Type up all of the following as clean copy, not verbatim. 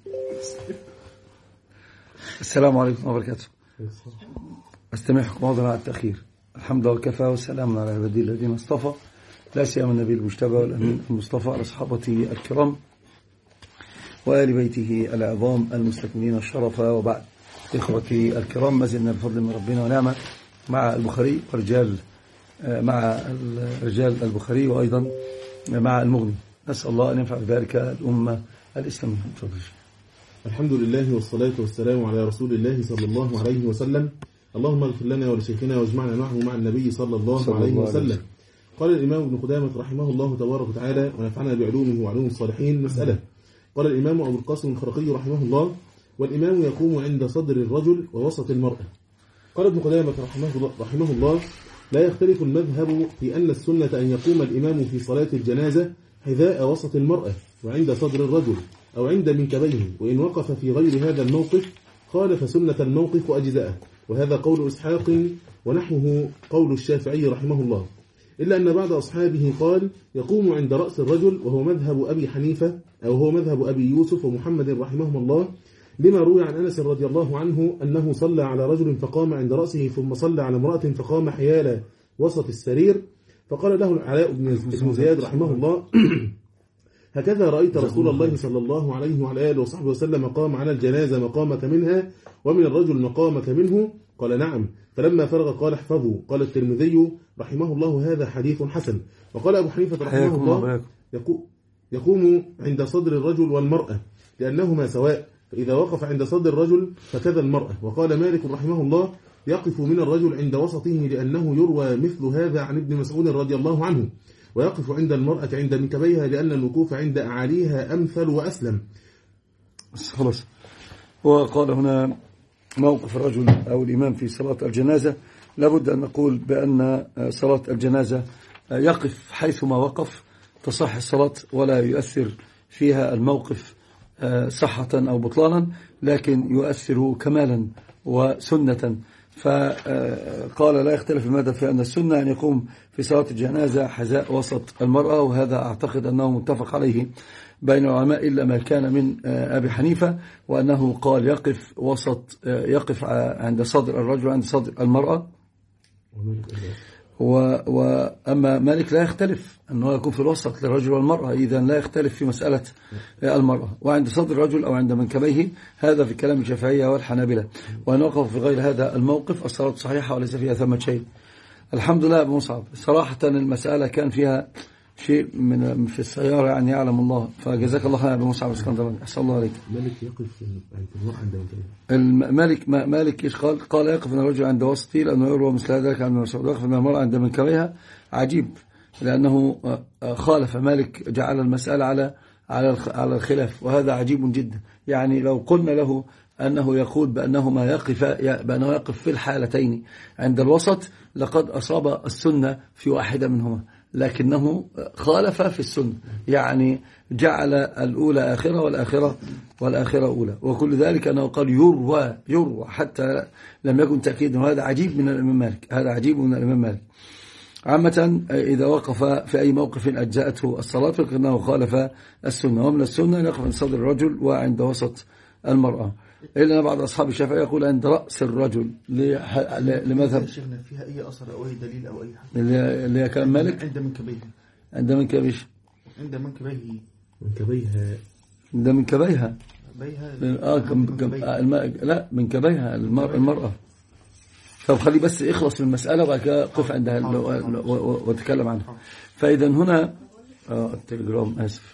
السلام عليكم وبركاته. أستمعكم عذرا على التأخير. الحمد لله وكفى والسلام على عبادي الذين اصطفى، لا سيما النبي المجتبى والأمين المصطفى على أصحابته الكرام وآل بيته العظام المستكملين الشرف، وبعد. إخوتي الكرام، ما زلنا بفضل من ربنا ونعمة مع البخاري ورجال مع رجال البخاري وأيضا مع المغني. نسأل الله أن ينفع ذلك الأمة الإسلامية. الحمد لله والصلاة والسلام على رسول الله صلى الله عليه وسلم. اللهم اغفر لنا ولشيخنا واجمعنا معه مع النبي صلى الله عليه وسلم. قال الإمام ابن قدامة رحمه الله تبارك وتعالى ونفعنا بعلومه وعلوم الصالحين. مسألة. قال الإمام أبو القاسم الخرقي رحمه الله: والإمام يقوم عند صدر الرجل ووسط المرأة. قال ابن قدامة رحمه الله: لا يختلف المذهب في أن السنة أن يقوم الإمام في صلاة الجنازة حذاء وسط المرأة وعند صدر الرجل أو عند منكبيه، وإن وقف في غير هذا الموقف خالف سنة الموقف وأجزاءه، وهذا قول إسحاق ونحوه قول الشافعي رحمه الله، إلا أن بعض أصحابه قال يقوم عند رأس الرجل، وهو مذهب أبي حنيفة أو هو مذهب أبي يوسف ومحمد رحمهم الله، لما روي عن أنس رضي الله عنه أنه صلى على رجل فقام عند رأسه ثم صلى على امرأة فقام حيال وسط السرير، فقال له العلاء بن زياد رحمه الله: هكذا رأيت رسول الله صلى الله عليه وعلى آله وصحبه وسلم قام على الجنازة مقامك منها ومن الرجل مقامك منه؟ قال: نعم. فلما فرغ قال: احفظوا. قال الترمذي رحمه الله: هذا حديث حسن. وقال أبو حنيفة رحمه الله: يقوم عند صدر الرجل والمرأة لأنهما سواء، فإذا وقف عند صدر الرجل فكذا المرأة. وقال مالك رحمه الله: يقف من الرجل عند وسطه لأنه يروى مثل هذا عن ابن مسعود رضي الله عنه، ويقف عند المرأة عند منكبيها لأن الوقوف عند أعاليها أمثل وأسلم. خلاص. وقال هنا: موقف الرجل أو الإمام في صلاة الجنازة، لابد أن نقول بأن صلاة الجنازة يقف حيثما وقف تصح الصلاة ولا يؤثر فيها الموقف صحة أو بطلانا، لكن يؤثر كمالا وسنة. فقال: لا يختلف المذهب في أن السنة أن يقوم في صلاة الجنازة حذاء وسط المرأة، وهذا أعتقد أنه متفق عليه بين العلماء إلا ما كان من أبي حنيفة، وأنه قال يقف عند صدر الرجل وعند صدر المرأة. وأما مالك لا يختلف أنه يكون في الوسط للرجل والمرأة، إذن لا يختلف في مسألة المرأة وعند صدر الرجل أو عند منكبيه، هذا في كلام الشافعية والحنابلة. وأن وقف في غير هذا الموقف الصلاة صحيحة وليس فيها ثمة شيء. الحمد لله أبو مصعب. صراحة المسألة كان فيها شيء في السيارة، يعني يعلم الله، فجزاك الله خير أبو مصعب اسكندراني، أحسن الله عليك. مالك يقف عند مالك إيش قال يقف الرجل عند وسطه لأنه يروى مثل ذلك عن الرسول، ويقف المرأة عند منكبيها. عجيب، لأنه خالف مالك، جعل المسألة على الخلاف، وهذا عجيب جدا. يعني لو قلنا له أنه يقول بأنه يقف في الحالتين عند الوسط لقد أصاب السنة في واحدة منهما، لكنه خالف في السنة، يعني جعل الأولى آخرة والآخرة أولى، وكل ذلك أنه قال يروى حتى لم يكن تأكيدا. وهذا عجيب من الإمام مالك. عامة إذا وقف في أي موقف أجزأته الصلاة فإنه خالف السنة، ومن السنة أن يقف عند صدر الرجل وعند وسط المرأة، إلا أن بعض أصحاب الشافعي يقول عند رأس الرجل لمذهب. شيخنا فيها أي أثر أو أي دليل أو أي حاجة اللي كان مالك عند منكبيه عند منكبيها لا منكبيها المرأة. طب خلي بس اخلص من المسألة وبعد كده قف عندها وتكلم عنها. فإذا هنا التليجرام آسف.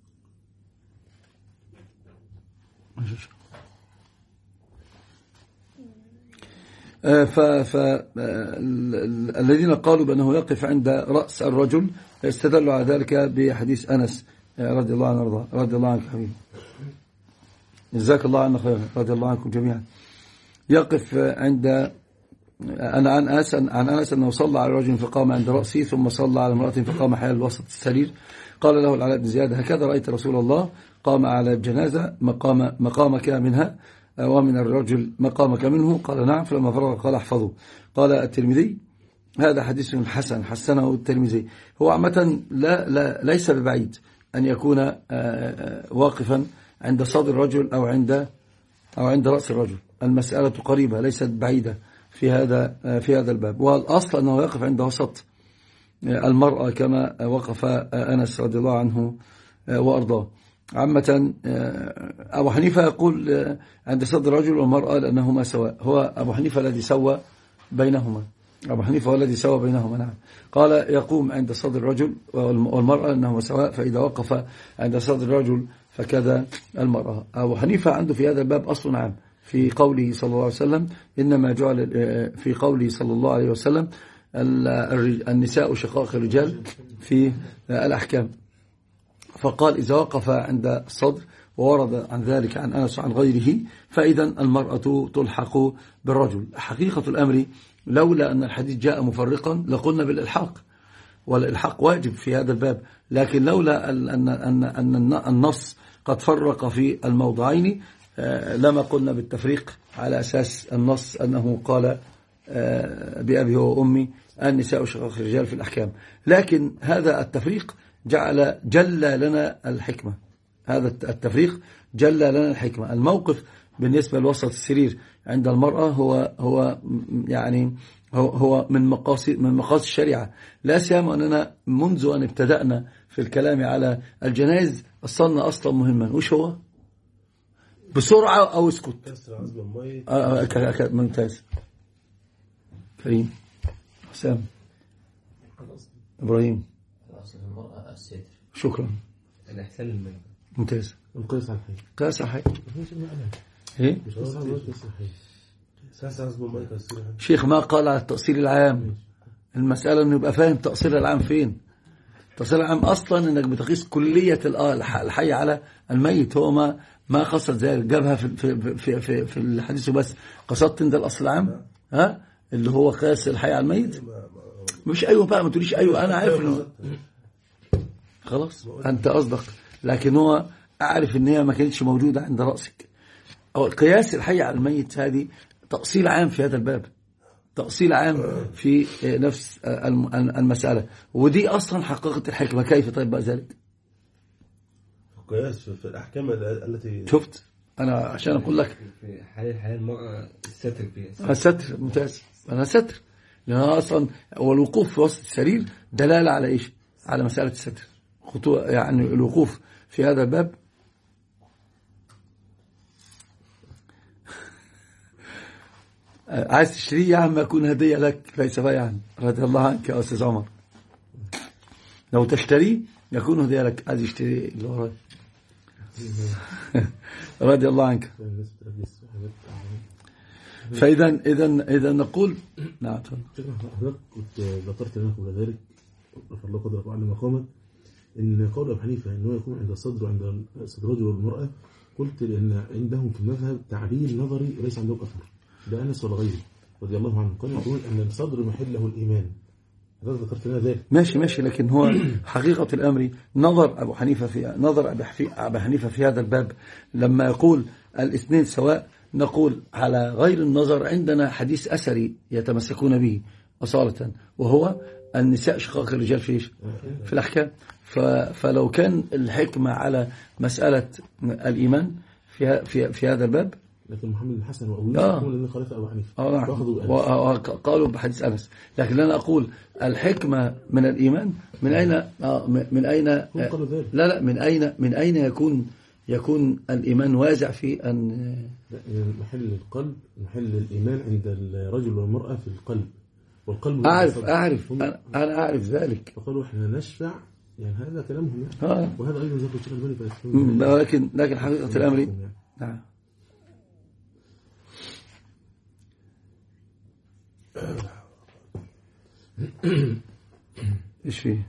فالذين قالوا بأنه يقف عند رأس الرجل استدلوا على ذلك بحديث أنس رضي الله عنه رضي الله عنك حبيبي، جزاك الله عنا خيرا، رضي الله عنكم جميعا. يقف عند عن أنس أنه صلى على رجل فقام عند رأسه ثم صلى على امرأة فقام حيال وسط السرير. قال له العلاء بن زياد: هكذا رأيت رسول الله قام على الجنازة مقامك منها ومن الرجل مقامك منه؟ قال: نعم. فلما فرغ قال: احفظوا. قال الترمذي: هذا حديث حسن حسنه الترمذي. هو عامة ليس ببعيد أن يكون واقفا عند صدر الرجل أو عند رأس الرجل. المسألة قريبة ليست بعيدة في هذا الباب. والأصل أنه يقف عند وسط المرأة كما وقف أنس رضي الله عنه وأرضاه. عامة أبو حنيفة يقول عند صدر الرجل والمرأة لأنهما سواء. هو أبو حنيفة الذي سوى بينهما. أبو حنيفة هو الذي سوى بينهما. نعم. قال يقوم عند صدر الرجل والمرأة أنهما سواء، فإذا وقف عند صدر الرجل فكذا المرأة. أبو حنيفة عنده في هذا الباب أصل عام في قوله صلى الله عليه وسلم إنما جعل في قوله صلى الله عليه وسلم النساء شقائق الرجال في الأحكام. فقال إذا وقف عند الصدر وورد عن ذلك عن أنس عن غيره فإذا المرأة تلحق بالرجل. حقيقة الأمر لولا أن الحديث جاء مفرقا لقلنا بالإلحاق، والإلحاق واجب في هذا الباب، لكن لولا أن النص قد فرق في الموضعين لما قلنا بالتفريق على أساس النص أنه قال بأبي وأمي النساء شقائق الرجال في الأحكام. لكن هذا التفريق جل لنا الحكمة. هذا التفريق جل لنا الحكمة. الموقف بالنسبة لوسط السرير عند المرأة هو من مقاصد الشريعة. لا سيما أننا منذ أن ابتدأنا في الكلام على الجنائز أصلنا أصلا مهما. وش هو؟ بسرعة أو اسكت. ممتاز. كريم حسام إبراهيم. المرأة الستر. شكرا. الإحسان المال. ممتاز. القياس على الحي. قياس على الحي. إيه؟ شيخ ما قال على التأصيل العام. المسألة إنه يبقى فاهم تأصيل العام فين. التأصيل العام أصلا إنك بتقيس كلية الحي على الميت. هو ما قصد ذلك، جابها في الحديث بس. قصدت إن ده الأصل العام اللي هو قياس الحي على الميت. مش أيوه بقى، ما تقوليش أيوه، أنا عارف إنه خلاص أنت قصدك، لكن هو أعرف إن هي ما كانتش موجودة عند رأسك. أو قياس الحي على الميت هذه تأصيل عام في هذا الباب، تأصيل عام في نفس المسألة، ودي أصلا حقيقة الحكمة. كيف طيب بقى ذلك؟ قياس في الأحكام التي شفت أنا عشان أقول لك في حال المرأة الستر فيها. الستر ممتاز. أنا ستر لأنها أصلا والوقوف في وسط السرير دلالة على إيش؟ على مسألة الستر. يعني الوقوف في هذا الباب عايز تشتريه يا عم يكون هدية لك ليس بيعا. رضي الله عنك يا أستاذ عمر. لو تشتريه يكون هدية لك. عايز يشتري اللي وراي. رضي الله عنك. فإذا نقول نعم. حضرتك كنت ذكرت لنا قبل ذلك رفع الله قدرك وعلى مقامك إن قول أبو حنيفة إنه يكون عند الصدر وعند صدر الرجل والمرأة، قلت لأن عندهم في المذهب تعبير نظري وليس عندهم أثر. ده أنس ولا غيره رضي الله عنه كان يقول أن الصدر محله الإيمان. حضرتك ذكرت لنا ذلك. ماشي، لكن هو حقيقة الأمر نظر أبو حنيفة في هذا الباب لما يقول الاثنين سواء. نقول على غير النظر عندنا حديث أثري يتمسكون به أصالة، وهو النساء شقائق الرجال في الأحكام. فلو كان الحكمة على مسألة الإيمان في هذا الباب، لكن محمد بن حسن وأبو يوسف هم الذين خالفوا أبو حنيفة قالوا بحديث أنس. لكن أنا أقول الحكمة من الإيمان من أين لا من أين يكون الإيمان وازع في أن محل القلب، محل الإيمان عند الرجل والمرأة في القلب، والقلب أعرف أنا أعرف ذلك. فقالوا إحنا نشفع، يعني هذا كلامهم يعني. وهذا أيضا ذكر الشيخ الباني لكن حقيقة الأمر نعم. إيش فيه؟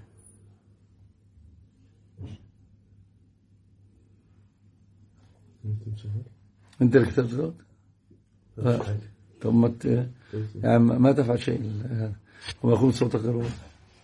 أنت اللي كتبت ذلك؟ طب ما تفعل شيء هذا وما يكون صوتك غير واضح.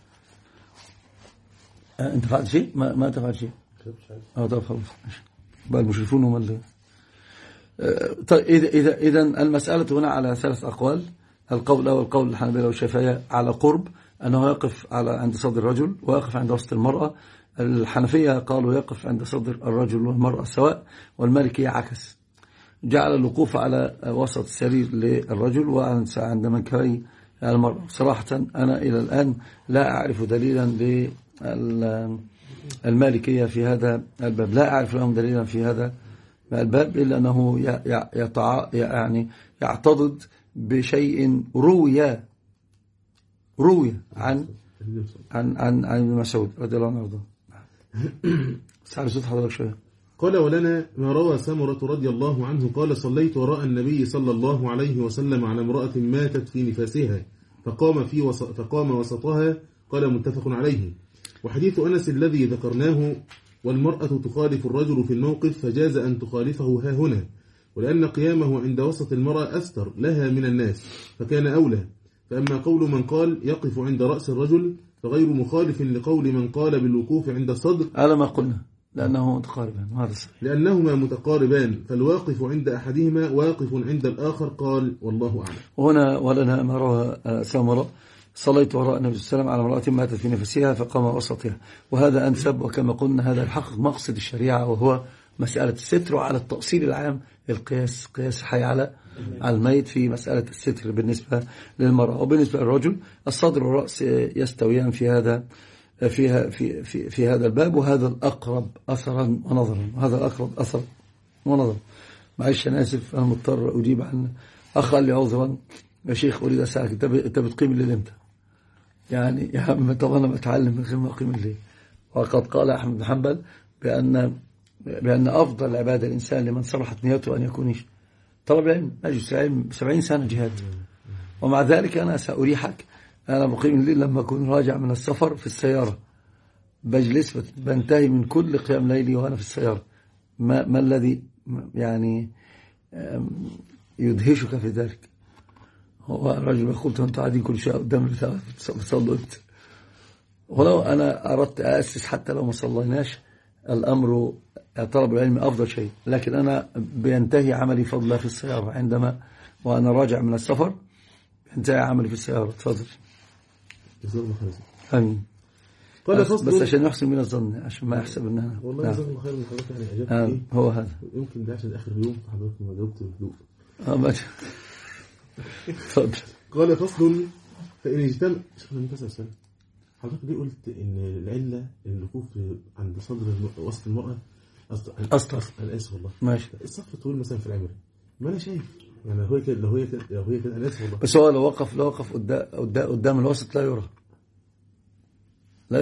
أنت فعلت شيء؟ ما تفعل شيء. طب خلاص بقى المشرفون هم اللي طيب. إذا المسألة هنا على 3 أقوال. القول الأول قول الحنابلة والشافعية على قرب أنه يقف عند صدر الرجل ويقف عند وسط المرأة. الحنفية قالوا يقف عند صدر الرجل والمرأة سواء، والمالكية عكس، جعل الوقوف على وسط السرير للرجل وعند منكبي المرأة. صراحة أنا إلى الآن لا أعرف دليلا للمالكية في هذا الباب، لا أعرف لهم دليلا في هذا الباب إلا أنه يعني يعتضد بشيء روي عن ابن مسعود رضي الله عنه. سعر صوت حضرتك شوية. قال ولنا ما روى سمرة رضي الله عنه قال صليت وراء النبي صلى الله عليه وسلم على امرأة ماتت في نفاسها فقام وسطها. قال متفق عليه. وحديث أنس الذي ذكرناه والمرأة تخالف الرجل في الموقف فجاز أن تخالفه ها هنا، ولأن قيامه عند وسط المرأة أستر لها من الناس فكان أولى. فأما قول من قال يقف عند رأس الرجل فغير مخالف لقول من قال بالوقوف عند الصدر على ما قلنا لأنه متقاربان، هذا صحيح، لأنهما متقاربان فالواقف عند أحدهما واقف عند الآخر. قال والله أعلم. وهنا ولنا ما روى سمرة صليت وراء النبي صلى الله عليه وسلم على امرأة ماتت في نفسها فقام وسطها، وهذا أنسب، وكما قلنا هذا الحق مقصد الشريعة وهو مسألة الستر، وعلى التأصيل العام القياس، قياس حي على الميت في مسألة الستر بالنسبة للمرأة. وبالنسبة للرجل الصدر والرأس يستويان في هذا في هذا الباب، وهذا الأقرب أثرا ونظرا، وهذا الأقرب أثرا ونظرا. معلش أنا آسف، أنا مضطر أجيب عن أخ لي عذرا يا شيخ أريد أسألك أنت بتقيم الليل إمتى؟ يعني يا عم طب أنا بتعلم من غير ما أقيم الليل. وقد قال أحمد بن حنبل بأن أفضل العبادة الإنسان لمن صلحت نيته أن يكون طلب العلم. مجلس العلم 70 سنة جهاد، ومع ذلك أنا سأريحك، أنا بقيم الليل لما أكون راجع من السفر في السيارة، بجلس بنتهي من كل قيام ليلي وأنا في السيارة. ما الذي يعني يدهشك في ذلك؟ هو الرجل يقول أنتوا قاعدين كل شيء قدام البتاع بتصلوا أنت. ولو أنا أردت أأسس حتى لو ما صليناش الأمر طلب العلم أفضل شيء، لكن أنا بينتهي عملي فضلا في السيارة عندما وأنا راجع من السفر، بينتهي عملي في السيارة. تفضل. آمين. بس عشان نحسن من الظن، عشان ما يحسب انها والله جزاك الله خير من حضرتك. يعني اجابتك هو هذا يمكن ده عشان اخر يوم حضرتك ما جاوبت بهدوء. اتفضل. قال فصل فإن اجتمع حضرتك ليه قلت ان العله الوقوف عند صدر وسط المراه اصلا انا اسف والله ماشي الصف طويل مثلا في العمري، ما انا شايف يعني لو هي كده انا اسف والله. بس هو لو وقف قدام الوسط لا يرى، لا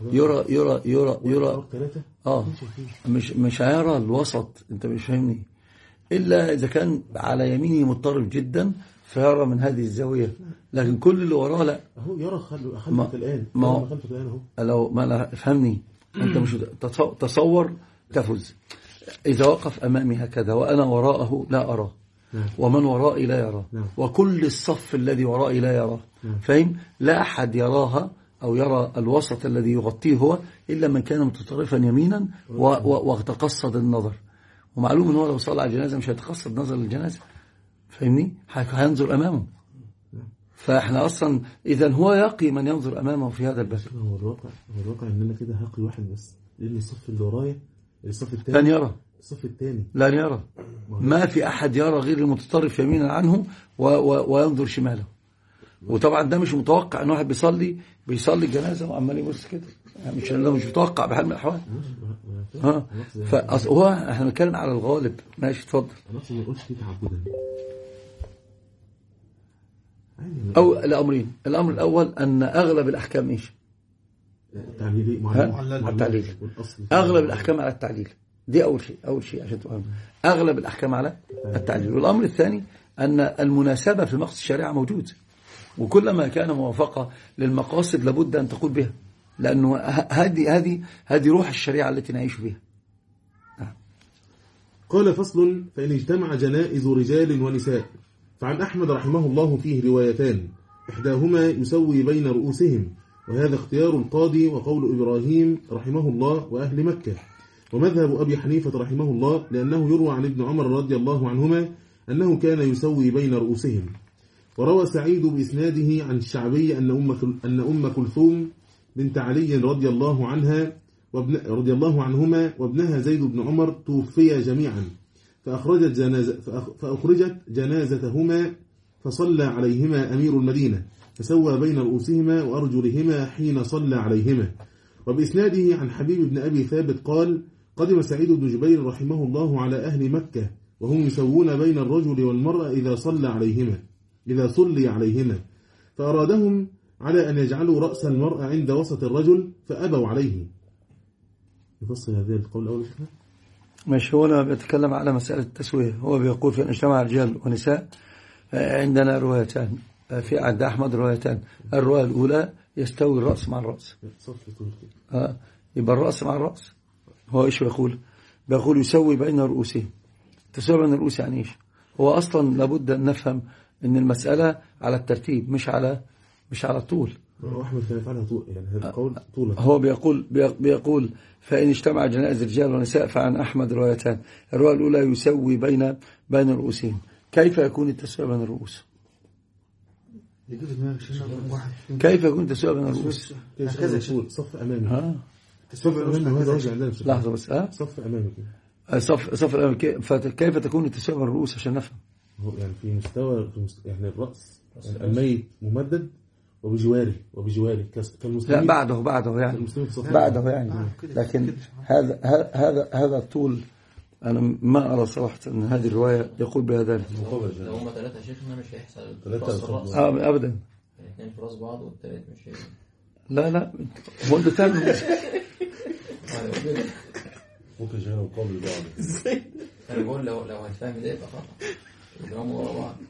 يرى مش هيرى الوسط. انت مش فاهمني؟ الا اذا كان على يمينه مضطرب جدا فيرى من هذه الزاويه، لكن كل اللي وراه لا. اهو يرى خلفك الان خلفك الان اهو. لو ما لا فهمني انت مش تصور تفز. اذا وقف امامي هكذا وانا وراءه لا اراه، ومن ورائي لا يراه، وكل الصف الذي ورائي لا يراه. فهم؟ لا احد يراها أو يرى الوسط الذي يغطيه هو إلا من كان متطرفا يمينا وتقصد النظر. ومعلوم أنه لو صلى على الجنازة مش هيتقصد نظر الجنازة، فاهمني؟ هينظر أمامه. فإحنا أصلا إذا هو يقي من ينظر أمامه في هذا الباب. هو الواقع إن أنا كده هقي واحد بس، لأن الصف اللي ورايا الصف الثاني لن يرى، الصف الثاني لن يرى، ما في أحد يرى غير المتطرف يمينا عنه وينظر شماله. وطبعا ده مش متوقع ان واحد بيصلي الجنازه وعمال يبص كده، يعني مش متوقع بحال من الاحوال. فهو احنا بنتكلم على الغالب. ماشي اتفضل. ما قلتش فيه تعبدا او الامرين. الامر الاول ان اغلب الاحكام ايش؟ التعليل على التعليل. اغلب الاحكام على التعليل، دي اول شيء عشان تفهم. اغلب الاحكام على التعليل. والامر الثاني ان المناسبه في مقصد الشريعه موجود، وكلما كان موافقة للمقاصد لابد أن تقول بها، لأنه هذه روح الشريعة التي نعيش بها. قال فصل فإن اجتمع جنائز رجال ونساء فعن أحمد رحمه الله فيه روايتان، إحداهما يسوي بين رؤوسهم، وهذا اختيار القاضي وقول إبراهيم رحمه الله وأهل مكة، ومذهب أبي حنيفة رحمه الله، لأنه يروى عن ابن عمر رضي الله عنهما أنه كان يسوي بين رؤوسهم. وروى سعيد بإسناده عن الشعبي أن أم كلثوم بنت علي رضي الله عنها رضي الله عنهما وابنها زيد بن عمر توفيا جميعا، فأخرجت جنازتهما فصلى عليهما أمير المدينة فسوى بين رؤوسهما وأرجلهما حين صلى عليهما. وبإسناده عن حبيب بن أبي ثابت قال: قدم سعيد بن جبير رحمه الله على أهل مكة وهم يسوون بين الرجل والمرأة إذا صلي عليهما، فأرادهم على أن يجعلوا رأس المرأة عند وسط الرجل فأبوا عليه. يفصل هذا القول الأول. مش هو أنا بيتكلم على مسألة التسوية. هو بيقول في اجتماع رجال ونساء عندنا روايتان، في عند أحمد روايتان. الرواية الأولى يستوي الرأس مع الرأس، يبقى الرأس مع الرأس. هو إيش بيقول يسوي بين رؤوسهم. تسوي بين الرؤوس يعني إيش؟ هو أصلا لابد أن نفهم أن المسألة على الترتيب مش على الطول. أحمد كان يفعلها طول، يعني هذا القول طولا. هو بيقول فإن اجتمع جنائز رجال ونساء فعن أحمد روايتان. الرواية الأولى يسوي بين رؤوسهم. كيف يكون التسوية بين الرؤوس؟ كيف يكون التسوية بين الرؤوس؟ صف أمامي. صف أمامي هذا وجه عندنا. لحظة بس. صف أمامي. صف أمامي. كيف تكون التسوية بين الرؤوس عشان نفهم؟ هو يعني في مستوى يعني الرأس يعني الميت ممدد وبجواره لا بعده يعني لكن هذا الطول أنا ما أرى صراحة أن هذه الرواية يقول بها ذلك. لو هم ثلاثة شيخنا مش هيحصل ثلاثة أبدا، الاثنين في راس بعض والثالث مش هيحصل. لا هو أنت تعمل ممكن شيخنا مقابل بعض. أنا بقول لو هتفهم ده يبقى خطأ يضربوا ورا بعض.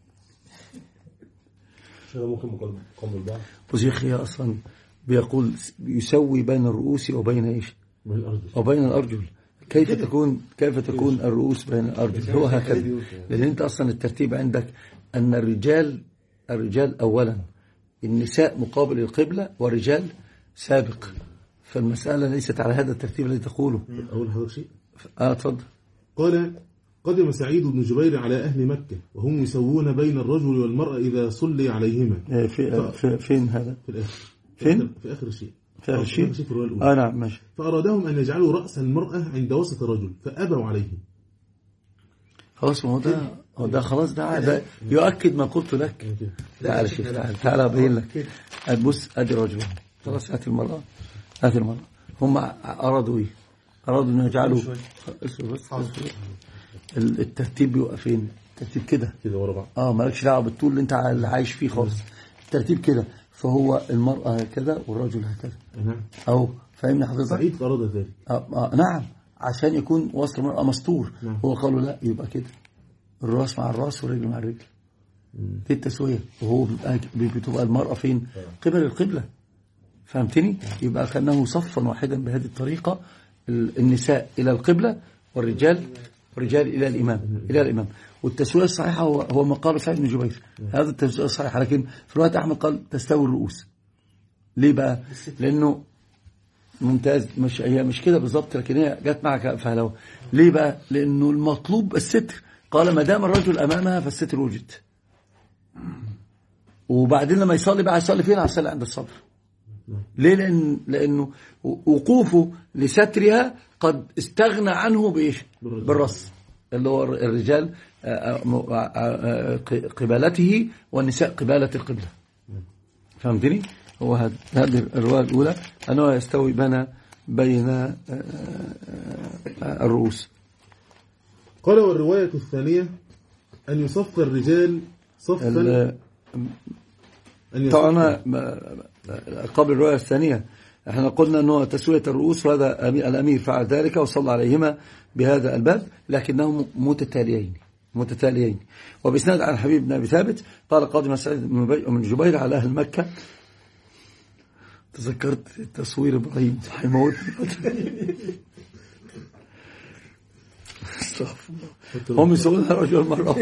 ممكن مقابل بعض. وشيخ هي أصلا بيقول يسوي بين الرؤوس وبين إيش؟ وبين الأرجل. كيف تكون الرؤوس بين الأرجل؟ هو هكذا، لأن أنت أصلا الترتيب عندك أن الرجال أولا، النساء مقابل القبلة، والرجال سابق. فالمسألة ليست على هذا الترتيب الذي تقوله. أقول هذا شيء. اتفضل. قال: قدم سعيد بن جبير على أهل مكة وهم يسوون بين الرجل والمرأة إذا صلي عليهما. فين هذا؟ في الآخر. فين؟ في آخر الشيء. في آخر الشيء. في الرواية الأولى. نعم ماشي. فأرادهم أن يجعلوا رأس المرأة عند وسط الرجل فأبوا عليه. خلاص هو ده خلاص ده يؤكد ما قلت لك. تعال شوف، تعال أبين لك. بص أدي الرجل خلاص، هات المرأة. هم أرادوا إيه؟ أرادوا أن يجعلوا الترتيب بيبقى فين؟ الترتيب كده ورا بعض. مالكش دعوه بالطول اللي انت عايش فيه خالص. الترتيب كده، فهو المرأة هكذا والرجل هكذا. أو فاهمني حضرتك؟ سعيد أراد ذلك. نعم، عشان يكون وسط المرأة مستور. هو قالوا لا، يبقى كده الراس مع الراس والرجل مع الرجل. دي التسوية. وهو بتبقى المرأة فين؟ قبل القبلة. فهمتني؟ يبقى كأنه صفا واحدا بهذه الطريقة، النساء إلى القبلة والرجال إلى الإمام. والتسوية الصحيحة هو مقال سعيد بن جبير. هذا التسوية الصحيحة. لكن في رواية أحمد قال تستوي الرؤوس. ليه بقى؟ لأنه ممتاز، مش كده بالضبط، لكن هي جت معك فهلوه. ليه بقى؟ لأنه المطلوب الستر. قال ما دام الرجل أمامها فالستر وجد. وبعدين لما يصلي بقى يصلي فين؟ هيصلي عند الصدر. ليه؟ لأنه وقوفه لسترها قد استغنى عنه بإيش؟ بالرأس، اللي هو الرجال قبالته والنساء قبالة القبلة. فهمتني؟ هو هذه الرواية الأولى أنه يستوي بين الرؤوس. قال: والرواية الثانية أن يصف الرجال صفا. طبعا قبل الرواية الثانية احنا قلنا أنه تسوية الرؤوس، وهذا الأمير فعل ذلك وصلى عليهما بهذا الباب، لكنهم متتاليين. وبإسناد عن حبيب بن أبي ثابت قال: قادم سعيد بن جبير على أهل مكة. تذكرت تصوير إبراهيم حيموتني. هم يسوون رجل مرة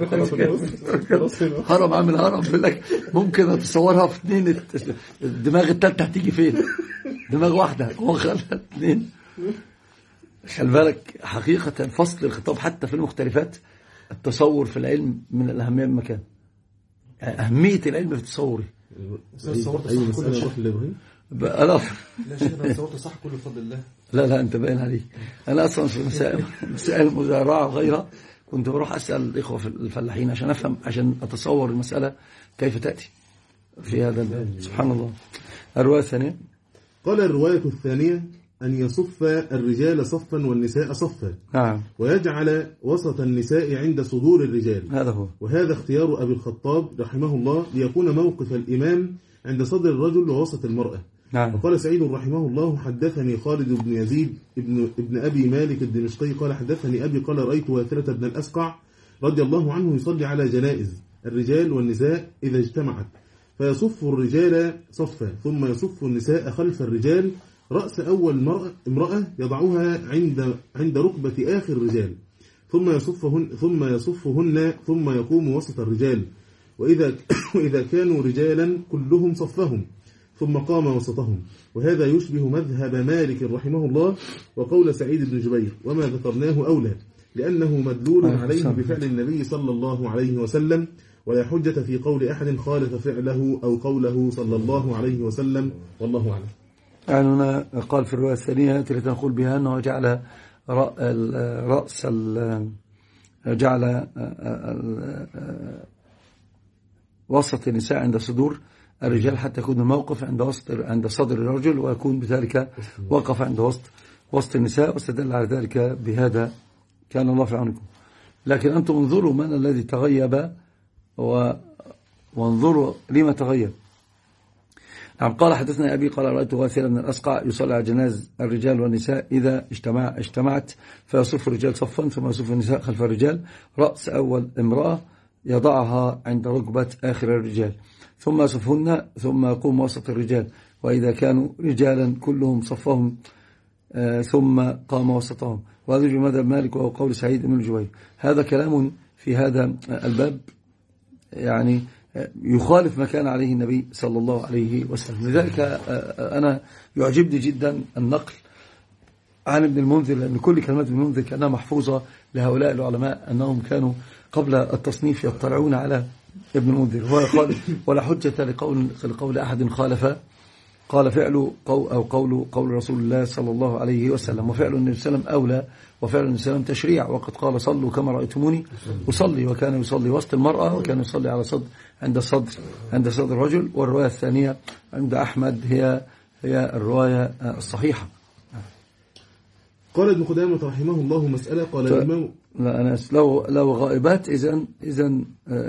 هرم، عامل هرم. بيقول لك ممكن اتصورها في اثنين، الدماغ الثالثه هتيجي فين؟ دماغ واحده، هو خلى اثنين. خلي بالك حقيقه فصل الخطاب حتى في المختلفات، التصور في العلم من الاهميه بمكان. اهميه العلم في التصور. لا لا شيخ، لو صوته صح كله بفضل الله. لا أنت باين عليك. أنا أصلا في مسائل المزارعة وغيرها كنت بروح أسأل الإخوة في الفلاحين عشان أفهم، عشان أتصور المسألة كيف تأتي في هذا الباب. سبحان الله. الرواية الثانية، قال الرواية الثانية أن يصف الرجال صفا والنساء صفا، نعم، ويجعل وسط النساء عند صدور الرجال. هذا هو. وهذا اختيار أبي الخطاب رحمه الله ليكون موقف الإمام عند صدر الرجل ووسط المرأة. نعم. وقال سعيد رحمه الله حدثني خالد بن يزيد ابن أبي مالك الدمشقي قال حدثني أبي قال رأيت واثرة بن الأسقع رضي الله عنه يصلي على جنائز الرجال والنساء إذا اجتمعت، فيصف الرجال صفا ثم يصف النساء خلف الرجال، رأس أول امرأة يضعها عند ركبة آخر الرجال، ثم يصفهن ثم يقوم وسط الرجال، وإذا كانوا رجالا كلهم صفهم ثم قام وسطهم. وهذا يشبه مذهب مالك رحمه الله وقول سعيد بن جبير، وما ذكرناه أولى لأنه مدلول عليه بفعل النبي صلى الله عليه وسلم، ولا حجة في قول أحد خالف فعله أو قوله صلى الله عليه وسلم، والله أعلم. يعني هنا قال في الرواية الثانية التي نقول بها أنه جعل جعل وسط النساء عند صدور الرجال حتى يكون الموقف عند صدر الرجل، ويكون بذلك وقف عند وسط النساء، واستدل على ذلك بهذا كان الله في عونكم. لكن أنتم انظروا من الذي تغيب وانظروا لما تغيب. نعم. قال حدثنا أبي قال رأيت واثرة بن الأسقع يصلي على جناز الرجال والنساء إذا اجتمعت، فيصف الرجال صفا ثم يصف النساء خلف الرجال، رأس أول امرأة يضعها عند ركبة آخر الرجال، ثم يصفهن ثم يقوم وسط الرجال، وإذا كانوا رجالا كلهم صفهم ثم قام وسطهم. وهذا يجب مذهب مالك وهو قول سعيد بن جبير. هذا كلام في هذا الباب يعني يخالف ما كان عليه النبي صلى الله عليه وسلم. لذلك أنا يعجبني جدا النقل عن ابن المنذر، لأن كل كلمات ابن المنذر كانها محفوظة لهؤلاء العلماء أنهم كانوا قبل التصنيف يطلعون على ابن المنذر. هو قال ولا حجة لقول أحد خالف قال فعل أو قول رسول الله صلى الله عليه وسلم، وفعل النبي صلى الله عليه وسلم أولى، وفعل النبي صلى الله عليه وسلم تشريع، وقد قال صلوا كما رأيتموني أصلي، وكان يصلي وسط المرأة، وكان يصلي على عند صدر الرجل. والرواية الثانية عند أحمد هي الرواية الصحيحة. قال ابن قدامة رحمه الله مسألة قال الإمام لا أنا لو غائبات إذن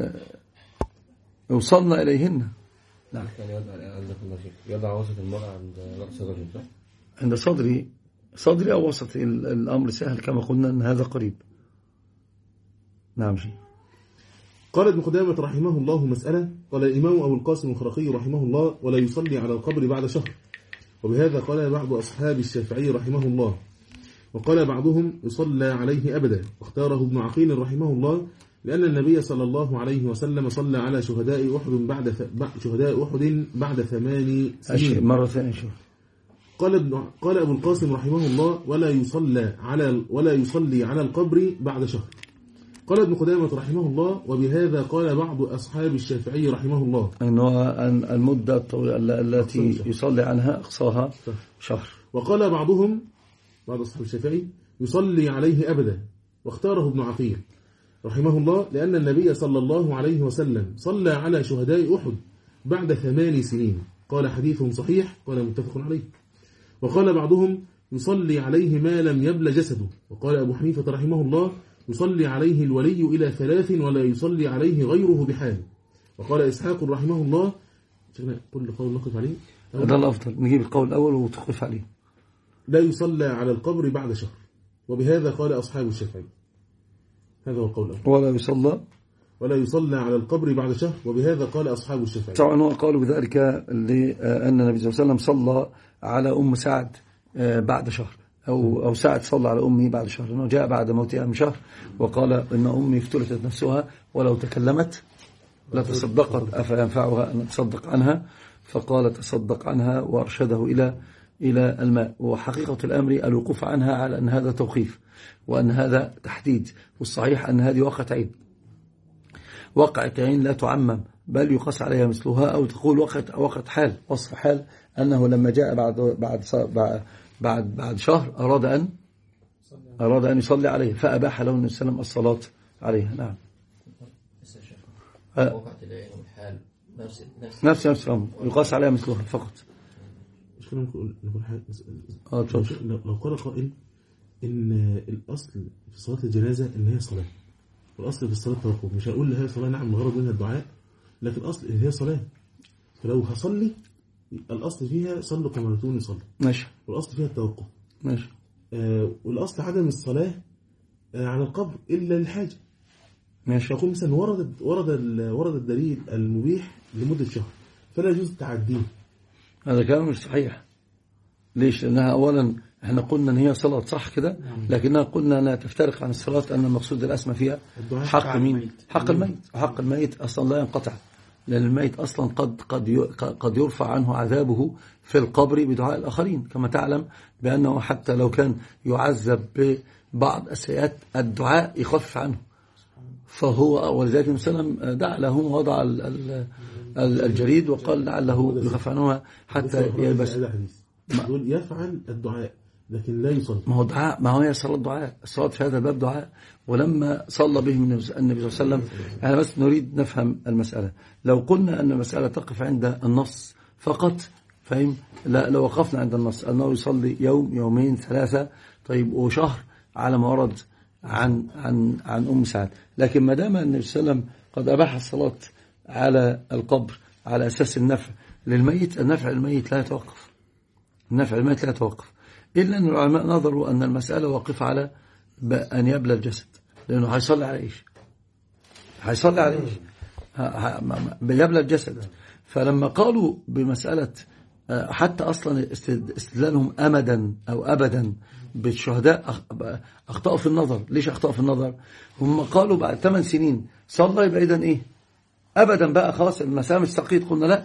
وصلنا إليهن. نعم. يضع وسط المرأة عند رأس الرجل عند صدري أو وسط الأمر سهل كما قلنا أن هذا قريب. نعم شيء. قال ابن قدامة رحمه الله مسألة قال الإمام أبو القاسم الخرقي رحمه الله ولا يصلي على القبر بعد شهر، وبهذا قال بعض أصحاب الشافعي رحمه الله، وقال بعضهم يصلى عليه أبدا، واختاره ابن عقيل رحمه الله لأن النبي صلى الله عليه وسلم صلى على شهداء أحد بعد 8 سنين. مرة ثانية شوف. قال أبو القاسم رحمه الله ولا يصلي على القبر بعد شهر. قال ابن قدامة رحمه الله وبهذا قال بعض أصحاب الشافعي رحمه الله أنه المدة الطويلة التي يصلي عنها أقصاها شهر. وقال بعض أصحاب الشافعي يصلي عليه أبدا، واختاره ابن عقيل رحمه الله لأن النبي صلى الله عليه وسلم صلى على شهداء أحد بعد 8 سنين. قال حديث صحيح، قال متفق عليه. وقال بعضهم يصلي عليه ما لم يبل جسده. وقال أبو حنيفة رحمه الله يصلي عليه الولي إلى 3 ولا يصلي عليه غيره بحال. وقال إسحاق رحمه الله كل قول نقف عليه هذا الأفضل، نجيب القول الأول وتقف عليه. لا يصلى على القبر بعد شهر، وبهذا قال أصحاب الشافعي. هذا هو القول الأول. ولا يصلى على القبر بعد شهر، وبهذا قال أصحاب الشافعي. طبعا هو قالوا بذلك لأن النبي صلى الله عليه وسلم صلى على أم سعد بعد شهر، أو سعد صلى على أمه بعد شهر، لأنه جاء بعد موتها من شهر وقال إن أمي افتلتت نفسها ولو تكلمت لتصدقت أفينفعها أن تصدق عنها، فقال تصدق عنها وأرشده إلى الماء. وحقيقة الأمر الوقوف عنها على أن هذا توقيف وأن هذا تحديد، والصحيح أن هذه وقت عيد. وقعتين لا تعمم بل يقاس عليها مثلها، أو تقول وقت حال، وصف حال أنه لما جاء بعد شهر أراد أن يصلي عليه فأباح له النبي صلى الله عليه وسلم الصلاة عليها. نعم. وقعت العين والحال نفس الأمر يقاس عليها مثلها فقط. مش كنا نقول حاجة. لو قال قائل إن الأصل في صلاة الجنازة إن هي صلاة، والأصل في الصلاة توقف، مش هقول هي صلاة نعم الغرض منها الدعاء، لكن الأصل إن هي صلاة، فلو هصلي الأصل فيها صلوا كما رأيتوني صلي، ماشي، والأصل فيها التوقف، ماشي. والأصل عدم الصلاة على القبر إلا للحاجة، ماشي. يقول مثلا ورد الدليل المبيح لمدة شهر فلا يجوز تعديه. هذا كلام مش صحيح. ليش؟ لأنها أولا احنا قلنا ان هي صلاة صح كده، لكنها قلنا انها تفترق عن الصلاة، ان المقصود الأسمى فيها حق مين؟ حق الميت. وحق الميت أصلا لا ينقطع، لأن الميت أصلا قد يرفع عنه عذابه في القبر بدعاء الآخرين، كما تعلم بأنه حتى لو كان يعذب ببعض السيئات الدعاء يخفف عنه. فهو ولذلك النبي صلى الله عليه وسلم دعا له ووضع الجريد وقال لعله يخفف عنها حتى يلبس. يقول يفعل الدعاء لكن لا يصلي. ما هو دعاء، ما هو هي صلاة دعاء، الصلاة في هذا الباب دعاء. ولما صلى بهم النبي صلى الله عليه وسلم، احنا بس نريد نفهم المسألة. لو قلنا أن المسألة تقف عند النص فقط، فهم؟ لا، لو وقفنا عند النص أنه يصلي يوم يومين ثلاثة طيب وشهر على ما ورد عن أم سعد. لكن ما دام النبي صلى الله عليه وسلم قد أباح الصلاة على القبر على أساس النفع للميت، النفع للميت لا يتوقف، النفع للميت لا يتوقف، إلا أن العلماء نظروا أن المسألة واقفة على أن يبلى الجسد، لأنه هيصلي على إيش؟ هيصلي على إيش؟ يبلى الجسد. فلما قالوا بمسألة حتى أصلا استدلالهم أمدا أو أبدا بالشهداء أخطأوا في النظر. ليش أخطأوا في النظر؟ هم قالوا بعد 8 سنين صلى، يبقى إذن إيه؟ أبدا بقى خلاص المسألة مش تقييد. قلنا لا،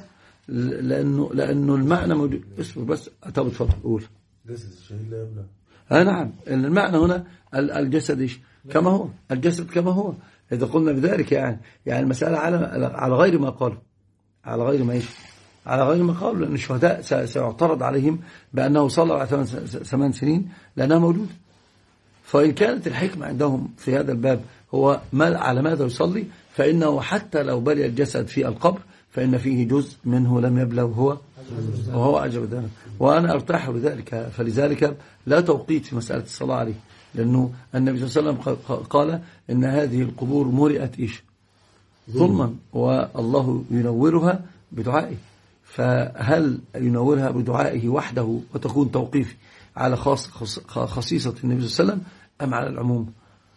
لأنه المعنى موجود. اصبر بس، طب اتفضل قول. جسد الشهيد لا يبلى. نعم، المعنى هنا الجسد إيش؟ كما هو، الجسد كما هو. إذا قلنا بذلك يعني المسألة على غير ما قالوا، على غير ما إيش؟ على غير ما قالوا، لأن الشهداء سيعترض عليهم بأنه صلى على 8 سنين لأنها موجودة. فإن كانت الحكمة عندهم في هذا الباب هو على ماذا يصلي، فإنه حتى لو بلي الجسد في القبر فإن فيه جزء منه لم يبلى وهو أعجب ذلك، وأنا أرتاح بذلك. فلذلك لا توقيت في مسألة الصلاة عليه، لأنه النبي صلى الله عليه وسلم قال إن هذه القبور مرئت إيش؟ ظلما، والله ينورها بدعائه. فهل ينورها بدعائه وحده وتكون توقيفي على خصيصة النبي صلى الله عليه وسلم أم على العموم؟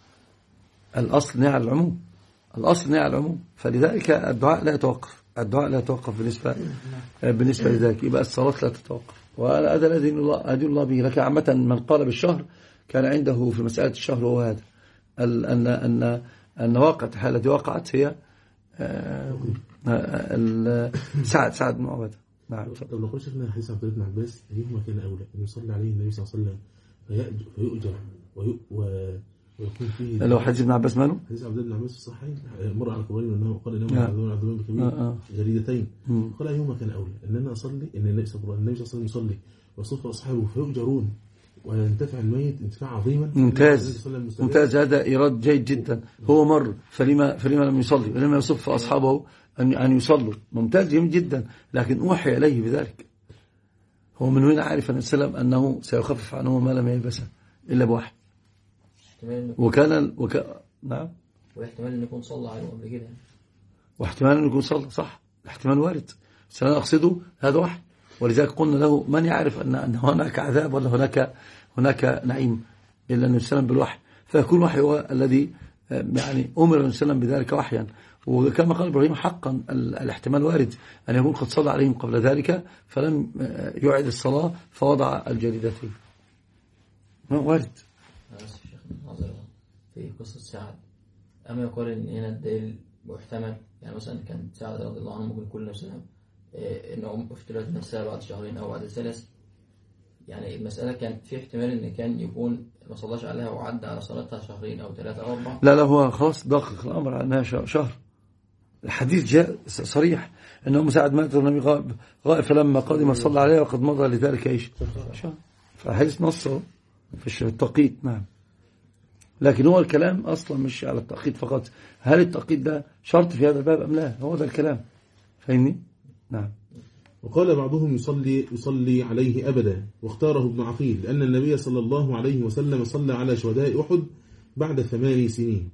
الأصل نهى على العموم، الأصل نهى على العموم. فلذلك الدعاء لا يتوقف، الدعاء لا يتوقف بالنسبة لذلك، يبقى الصلاة لا تتوقف. وهذا الذي أدين الله به. لك عامة من قال بالشهر كان عنده في مسألة الشهر هو هذا، أن واقعة التي وقعت هي سعد بن عبادة. نعم. طب لو قلت شفنا حديث عبد الله بن عباس، أيهما كان أولى أن يصلي عليه النبي صلى الله عليه وسلم فيؤجر ويكون فيه؟ لو حديث ابن عباس ماله؟ حديث عبد الله بن عباس في الصحيحين مر على قبرين أنه قال إنما عبد الله بكبير جريدتين، قال أيهما كان أولى أن أنا أصلي، أن النبي صلى الله عليه وسلم يصلي وصف أصحابه فيؤجرون وينتفع الميت انتفاع عظيما؟ ممتاز، هذا إيراد جيد جدا. هو مر فلما لم يصلي ولما يصف أصحابه أن يصلوا، ممتاز جميل جدا. لكن أوحي إليه بذلك، هو من هنا عارف النبي صلى الله عليه وسلم أنه سيخفف عنه ما لم يلبسه إلا بوحي. نعم، واحتمال أن يكون صلى عليه قبل كده، واحتمال أن يكون صلى، صح، احتمال وارد. سأنا أقصده هذا وحي، ولذلك قلنا له من يعرف أن هناك عذاب ولا هناك نعيم إلا النبي صلى الله عليه وسلم بالوحي. فيكون وحي هو الذي يعني أمر النبي صلى الله عليه وسلم بذلك وحيا. وكما قال إبراهيم حقا الاحتمال وارد أن يكون قد صلى عليهم قبل ذلك فلم يعد الصلاة فوضع الجريدتين، وارد. في قصة سعد أما يقول إن هنا الدليل محتمل، يعني مثلا كان سعد رضي الله عنه ممكن كل نفسه إنه افترض نفسها بعد شهرين أو بعد 3، يعني المسألة كانت في احتمال إن كان يكون ما صلاش عليها وعدى على صلاتها 2 أو 3 أو 4. لا هو خلاص دقق الأمر على أنها شهر، الحديث جاء صريح أنه مساعد مات النبي غائب فلما قدم صلى عليه وقد مضى لذلك إيش شهر. فحديث نص في التوقيت. نعم. لكن هو الكلام أصلا مش على التوقيت فقط. هل التوقيت ده شرط في هذا الباب أم لا؟ هو ده الكلام. فاهمني؟ نعم. وقال بعضهم يصلي عليه أبدا، واختاره ابن عقيل لأن النبي صلى الله عليه وسلم صلى على شهداء أحد بعد 8 سنين.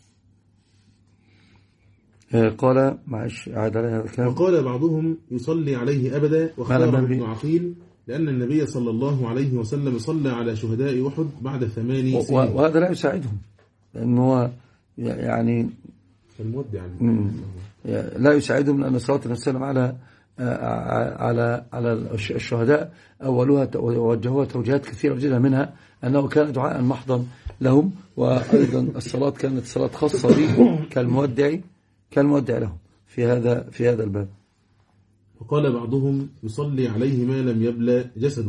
قال معش عاد عليها الكلام. وقال بعضهم يصلي عليه أبدا، واختاره ابن عقيل لأن النبي صلى الله عليه وسلم صلى على شهداء أحد بعد 8 سنين. وهذا لا يساعدهم لأنه يعني المودع لا يساعدهم، لأن صلاة النبي صلى الله عليه وسلم على الشهداء أولها ووجهوها توجيهات كثيرة جدا، منها أنه كان دعاء محضا لهم، وأيضا الصلاة كانت صلاة خاصة به كالمودع لهم في هذا الباب. وقال بعضهم يصلي عليه ما لم يبلى جسده.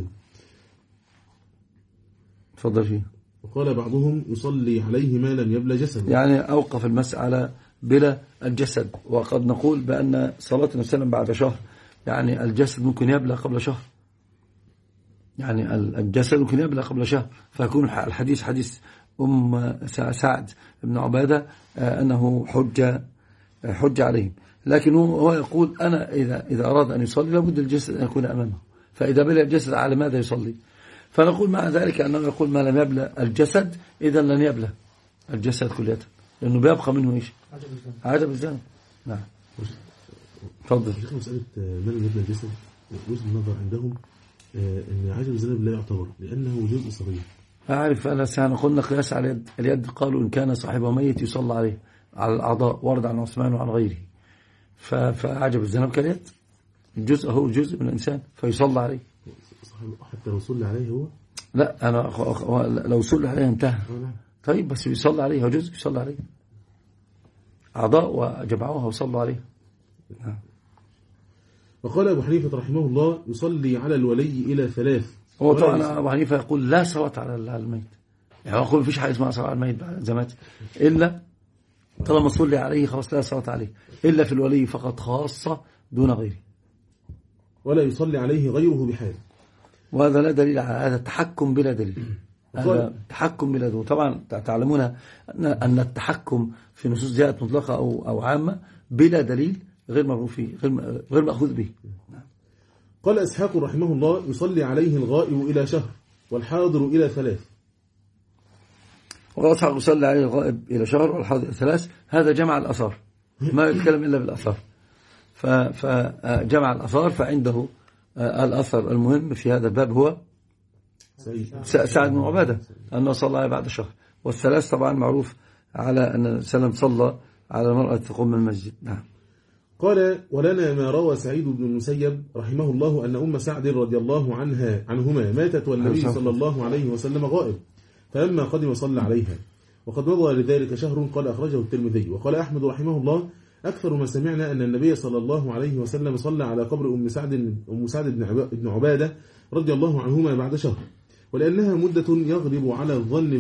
تفضل فيه. وقال بعضهم يصلي عليه ما لم يبلى جسده، يعني أوقف المسألة بلا الجسد. وقد نقول بأن صلاة النبي صلى الله عليه وسلم بعد شهر، يعني الجسد ممكن يبلى قبل شهر، يعني الجسد ممكن يبلى قبل شهر، فيكون الحديث حديث سعد بن عبادة أنه حج عليهم. لكن هو يقول أنا إذا أراد أن يصلي لابد الجسد أن يكون أمامه، فإذا بلى الجسد على ماذا يصلي؟ فنقول مع ذلك أنه يقول ما لم يبلى الجسد إذا لن يبلى الجسد كلية، لأنه بيبقى منه إيش؟ عجب الزمن. نعم. تفضل. مسألة ما لم يبلى الجسد وجه النظر عندهم أن عجب الزمن لا يعتبر لأنه جزء صغير. أعرف أنا سنقولنا قياس على اليد، قالوا إن كان صاحبه ميت يصلى عليه على الأعضاء، ورد عن عثمان وعن غيره. فعجب الذنب كاليد، الجزء هو جزء من الإنسان فيصلى عليه. حتى لو صلى عليه هو؟ لا، أنا لو صلى عليه انتهى. طيب بس يصلى عليه، هو جزء يصلى عليه، أعضاء وجمعوها وصلوا عليه. وقال أبو حنيفة رحمه الله يصلي على الولي إلى 3. هو طبعا أبو حنيفة يقول لا صلاة على الميت، يعني يقول مفيش حاجة اسمها صلاة على الميت بعد زمات، إلا طالما صلي عليه خلاص لا صلاة عليه، إلا في الولي فقط خاصة دون غيره، ولا يصلي عليه غيره بحال. وهذا لا دليل على هذا، التحكم بلا دليل، هذا تحكم بلا دليل. طبعا تعلمون أن التحكم في نصوص جاءت مطلقة أو عامة بلا دليل غير مأخوذ فيه، غير مأخوذ به. قال إسحاق رحمه الله يصلي عليه الغائب إلى شهر والحاضر إلى 3. وإسحاق يصلي عليه الغائب إلى شهر والحاضر إلى 3. هذا جمع الأثار، ما يتكلم إلا بالأثار، فجمع الأثار. فعنده الأثر المهم في هذا الباب هو سعد بن عبادة أنه صلى عليه بعد شهر، والثلاث طبعا معروف على أن سلم صلى على المرأة تقوم من المسجد. نعم. قال ولنا ما روى سعيد بن المسيب رحمه الله أن أم سعد رضي الله عنهما ماتت والنبي صلى الله عليه وسلم غائب، فلما قدم صلى عليها وقد مضى لذلك شهر. قال أخرجه الترمذي. وقال أحمد رحمه الله أكثر ما سمعنا أن النبي صلى الله عليه وسلم صلى على قبر أم سعد بن عبادة رضي الله عنهما بعد شهر، ولأنها مدة يغلب على الظن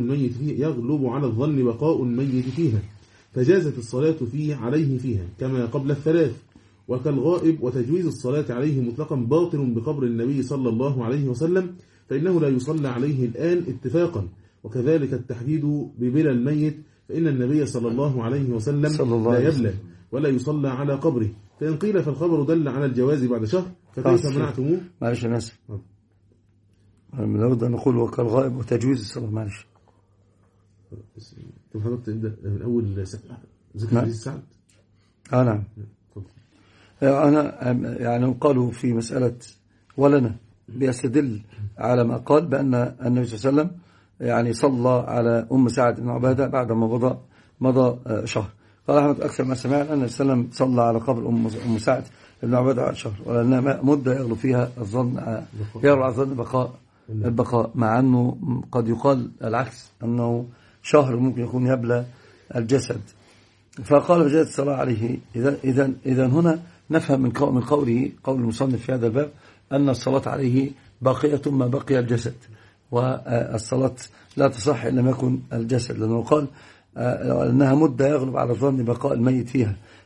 بقاء الميت فيها، فجازت الصلاة عليه فيها كما قبل 3. وكالغائب وتجويز الصلاة عليه مطلقا باطل بقبر النبي صلى الله عليه وسلم، فإنه لا يصلى عليه الآن اتفاقا. وكذلك التحديد ببلى الميت، فإن النبي صلى الله عليه وسلم لا يبلى ولا يصلى على قبره. فإن قيل فالخبر دل على الجواز بعد شهر، فكيف منعتموه؟ معلش أنا آسف، لابد أن نقول وكالغائب وتجويز الصلاة. معلش طب حضرتك تبدأ من أول ذكر حديث سعد. نعم. أنا يعني قالوا في مسألة ولنا بيستدل على ما قال بأن النبي صلى الله عليه وسلم يعني صلى على أم سعد بن عبادة بعد ما مضى شهر. قال أحمد أكثر ما سمعنا أن النبي صلى الله عليه وسلم صلى على قبر أم سعد بن عبادة بعد شهر، ولأنها مدة يغلب فيها الظن، البقاء، مع أنه قد يقال العكس، أنه شهر ممكن يكون يبلى الجسد. فقال فجاءت الصلاة عليه. إذا هنا نفهم من قول المصنف في هذا الباب أن الصلاة عليه باقية ما بقي الجسد، والصلاة لا تصح إلا ما يكون الجسد، لأنه قال أنها مدة يغلب على الظن بقاء الميت فيها،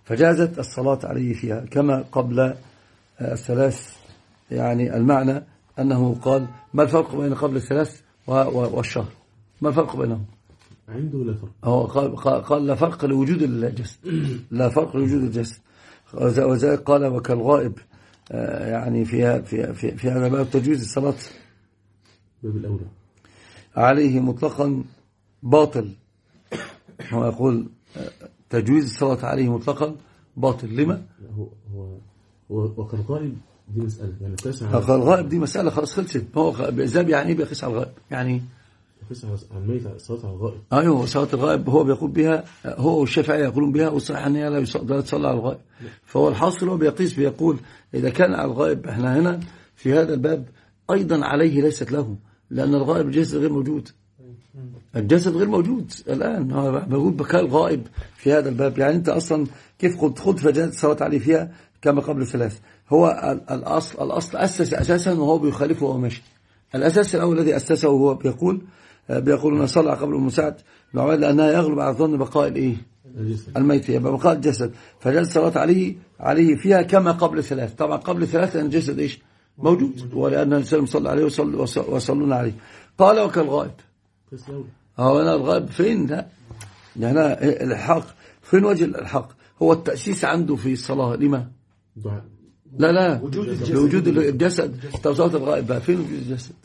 فجازت الصلاة عليه فيها كما قبل الثلاث. يعني المعنى أنه قال ما الفرق بين قبل الثلاث والشهر؟ ما الفرق بينهم؟ عنده لا فرق. هو قال لا فرق لوجود الجسد، لا فرق لوجود الجسد. وذلك قال وكالغائب. يعني في هذا باب تجويز الصلاة باب الأولى عليه مطلقا باطل. هو يقول تجويز الصلاة عليه مطلقا باطل. لما؟ وكالغائب دي مسألة يعني الغائب دي مسألة خلاص خلصت. هو ذهب يعني ايه بيقيس على الغائب؟ يعني يقيس على الميت الصلاة على الغائب. ايوه صلاة الغائب هو بيقول بها، هو والشافعية يقولون بها، والصحيح ان هي لا تصلى على الغائب. فهو الحاصل هو بيقيس، بيقول اذا كان على الغائب احنا هنا في هذا الباب ايضا عليه ليست له، لان الغائب الجسد غير موجود، الجسد غير موجود الان. هو بيقول بكال غائب في هذا الباب. يعني انت اصلا كيف خد فجأة الصلاة عليه فيها كما قبل ثلاث. هو الأصل أسس أساسا وهو بيخالفه وهو ماشي. الأساس الأول الذي أسسه هو بيقول أن صلى قبل المساعد لأنها يغلب على الظن بقاء الإيه؟ الميت، يبقى بقاء الجسد. فجاءت الصلاة عليه فيها كما قبل ثلاث. طبعا قبل ثلاث لأن الجسد إيش؟ موجود، ولأن الإنسان صلى عليه وصلون عليه. قال وكالغائب. هو أنا الغائب فين؟ لا يعني الحق فين؟ وجه الحق هو التأسيس عنده في الصلاة. لما؟ لا لوجود الجسد. توصلت الغائب بقى فين وجود الجسد؟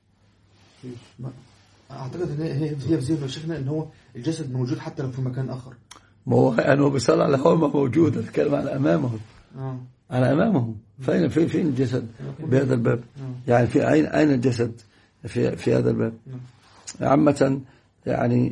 اعتقد ان هي في زي شيخنا ان هو الجسد موجود حتى لو في مكان اخر. ما هو يعني هو بيصلي على هو ما موجود، اتكلم على امامه. على امامه. فين الجسد بهذا الباب؟ يعني في اين الجسد في هذا الباب؟ عامة يعني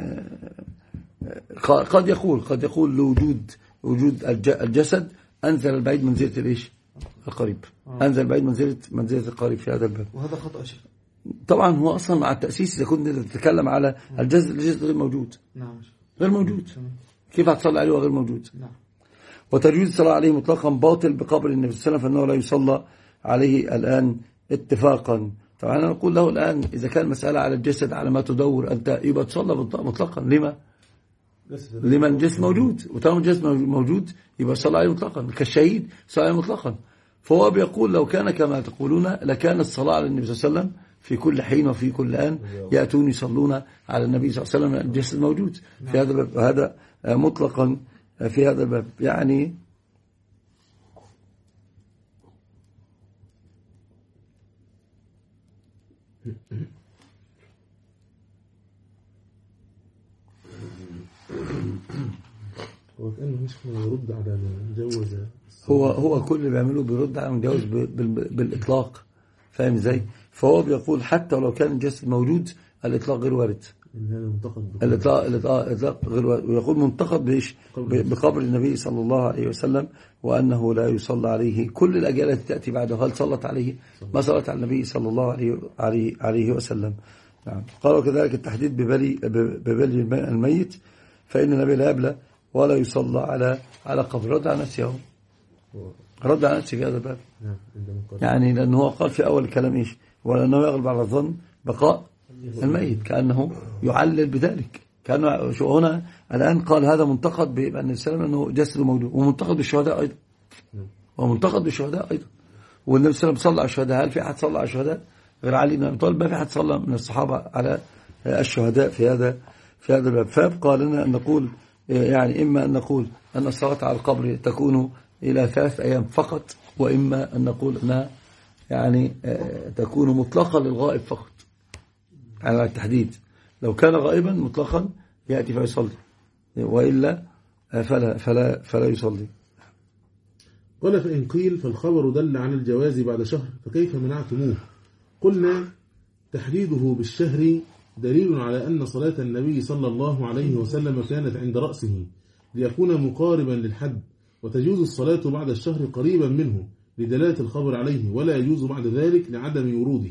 قد يقول لوجود الجسد أنزل البعيد منزلة الإيش؟ القريب. أنزل البعيد منزلة القريب في هذا الباب. وهذا خطأ شيء. طبعا هو أصلا مع التأسيس إذا كنا نتكلم على الجسد غير موجود. نعم. غير موجود. كيف هتصلي عليه وغير موجود؟ نعم. وتجويز الصلاة عليه مطلقا باطل بقبر النبي صلى الله عليه وسلم، فإنه لا يصلى عليه الآن اتفاقا. طبعا أنا نقول له الآن إذا كان مسألة على الجسد على ما تدور أنت يبقى تصلى مطلقا. لما الجسم موجود، وطالما الجسم موجود يبقى صلى عليه مطلقا كالشهيد صلى عليه مطلقا. فهو بيقول لو كان كما تقولون لكان الصلاة على النبي صلى الله عليه وسلم في كل حين وفي كل آن يأتون يصلون على النبي صلى الله عليه وسلم. الجسد موجود في هذا الباب، وهذا مطلقا في هذا الباب. يعني هو كأنه مش يرد على مجوز. هو كل اللي بيعمله بيرد على مجوز بالإطلاق. فاهم ازاي؟ فهو بيقول حتى لو كان الجسد موجود الإطلاق غير وارد. الإطلاق غير وارد. ويقول منتقد بإيش؟ بقبر النبي صلى الله عليه وسلم، وأنه لا يصلى عليه. كل الأجيال التي تأتي بعده هل صلت عليه؟ ما صلت على النبي صلى الله عليه وسلم. نعم. قالوا كذلك التحديد ببلي الميت، فإن النبي لا يبلى ولا يصلى على قبر. رد على نفسه في هذا الباب. يعني لأنه هو قال في أول الكلام إيش؟ ولأنه يغلب على الظن بقاء الميت، كأنه يعلل بذلك. كأنه شو هنا الآن قال هذا منتقد بأن السلام أنه جسده موجود، ومنتقد بالشهداء أيضا، والنبي صلى الله عليه وسلم صلى على الشهداء. هل في أحد صلى على الشهداء غير علي بن أبي طالب؟ ما في أحد صلى من الصحابة على الشهداء في هذا الباب. فيبقى لنا أن نقول يعني إما أن نقول أن الصلاة على القبر تكون إلى 3 أيام فقط، وإما أن نقول أنها يعني تكون مطلقا للغائب فقط على التحديد. لو كان غائبا مطلقا يأتي فيصلي، وإلا فلا يصلي. قال فإن قيل فالخبر دل على الجواز بعد شهر فكيف منعتموه؟ قلنا تحديده بالشهر دليل على أن صلاة النبي صلى الله عليه وسلم كانت عند رأسه ليكون مقاربا للحد، وتجوز الصلاة بعد الشهر قريبا منه لدلالة الخبر عليه، ولا يجوز بعد ذلك لعدم وروده.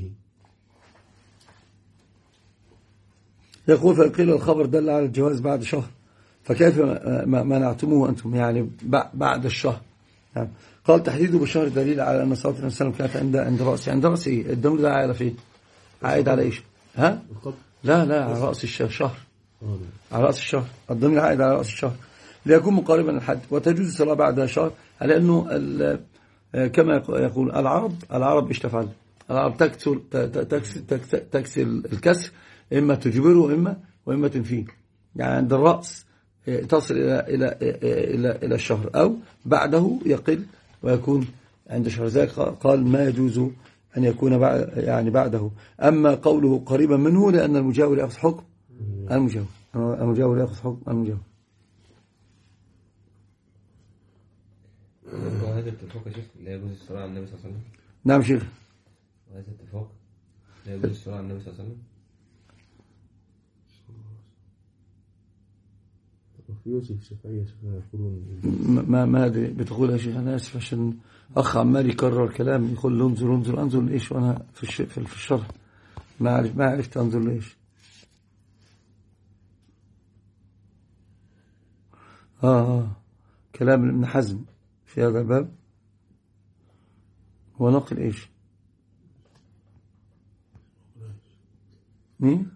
يقول فإن قيل الخبر دل على الجواز بعد شهر فكيف منعتموه أنتم؟ يعني بعد الشهر. يعني قال تحديده بالشهر دليل على أن صلاة النبي صلى الله عليه وسلم كانت عند رأسه. عند رأسه إيه؟ الدم ده عائد فين؟ عائد على إيش؟ لا على رأس الشهر. على رأس الشهر. الضمير عائد على رأس الشهر. ليكون مقاربا للحد. وتجوز الصلاة بعد شهر، على أنه كما يقول العرب إيش تفعل؟ العرب تكسر الكسر، إما تجبره وإما تنفيه. يعني عند الرأس تصل إلى الشهر، أو بعده يقل ويكون عند شهر. ذلك قال ما يجوز أن يكون بعده. أما قوله قريبا منه، لأن المجاور يأخذ حكم المجاور يأخذ حكم المجاور. وهذا اتفاق يا شيخ لا يجوز الصلاة على النبي صلى الله عليه وسلم. نعم شيخ. وهذا اتفاق لا يجوز الصلاة على النبي صلى الله عليه وسلم. في وجه الشافعية يقولون ما أدري بتقول يا شيخ. أنا آسف عشان أخ عمال يكرر كلام، يقول له انظر لإيش، وأنا في الشرح ما عرفت أنظر لإيش. كلام ابن حزم في هذا الباب هو نقل إيش؟ مين؟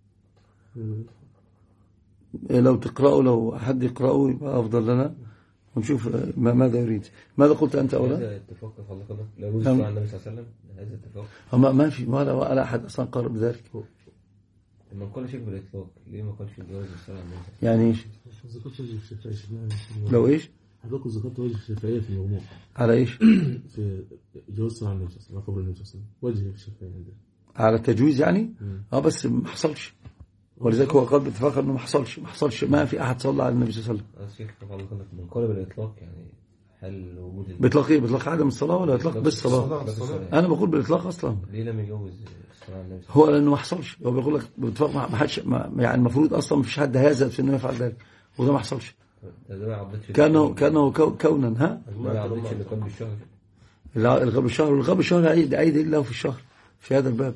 لو تقرأوا، لو أحد يقرأوا يبقى أفضل لنا، ونشوف ماذا يريد. ماذا قلت أنت أولا؟ هذا اتفاق فضلك لا يجوز الصلاة على النبي صلى الله عليه وسلم. هذا اتفاق ما في ولا أحد أصلا قرر بذلك. لما قال شيخ بالإطلاق ليه ما قالش جواز الصلاة على النبي؟ يعني إيش؟ ذكرت وجه الشافعية. لو إيش؟ حضرتك ذكرت وجه الشافعية في المجموع على إيش؟ في جواز الصلاة على النبي صلى الله عليه وسلم قبل النبي صلى الله عليه وسلم. وجه الشافعية عندنا على التجويز يعني. بس ما حصلش، ولذلك هو قال باتفاق انه ما حصلش ما في احد صلى على النبي صلى الله عليه وسلم. الشيخ طبعا من قال بالاطلاق، يعني هل وجود باطلاق ايه؟ باطلاق عدم الصلاه ولا اطلاق بالصلاه؟ انا بقول بالاطلاق اصلا. ليه لم يجوز الصلاه على النبي؟ هو لانه ما حصلش. هو بيقول لك باتفاق ما حدش يعني المفروض اصلا ما فيش حد هيزهد في انه يفعل ذلك، وده ما حصلش. كانه كونا ما عرضتش اللي كان بالشهر. الغاب الشهر عيد الا في الشهر في هذا الباب.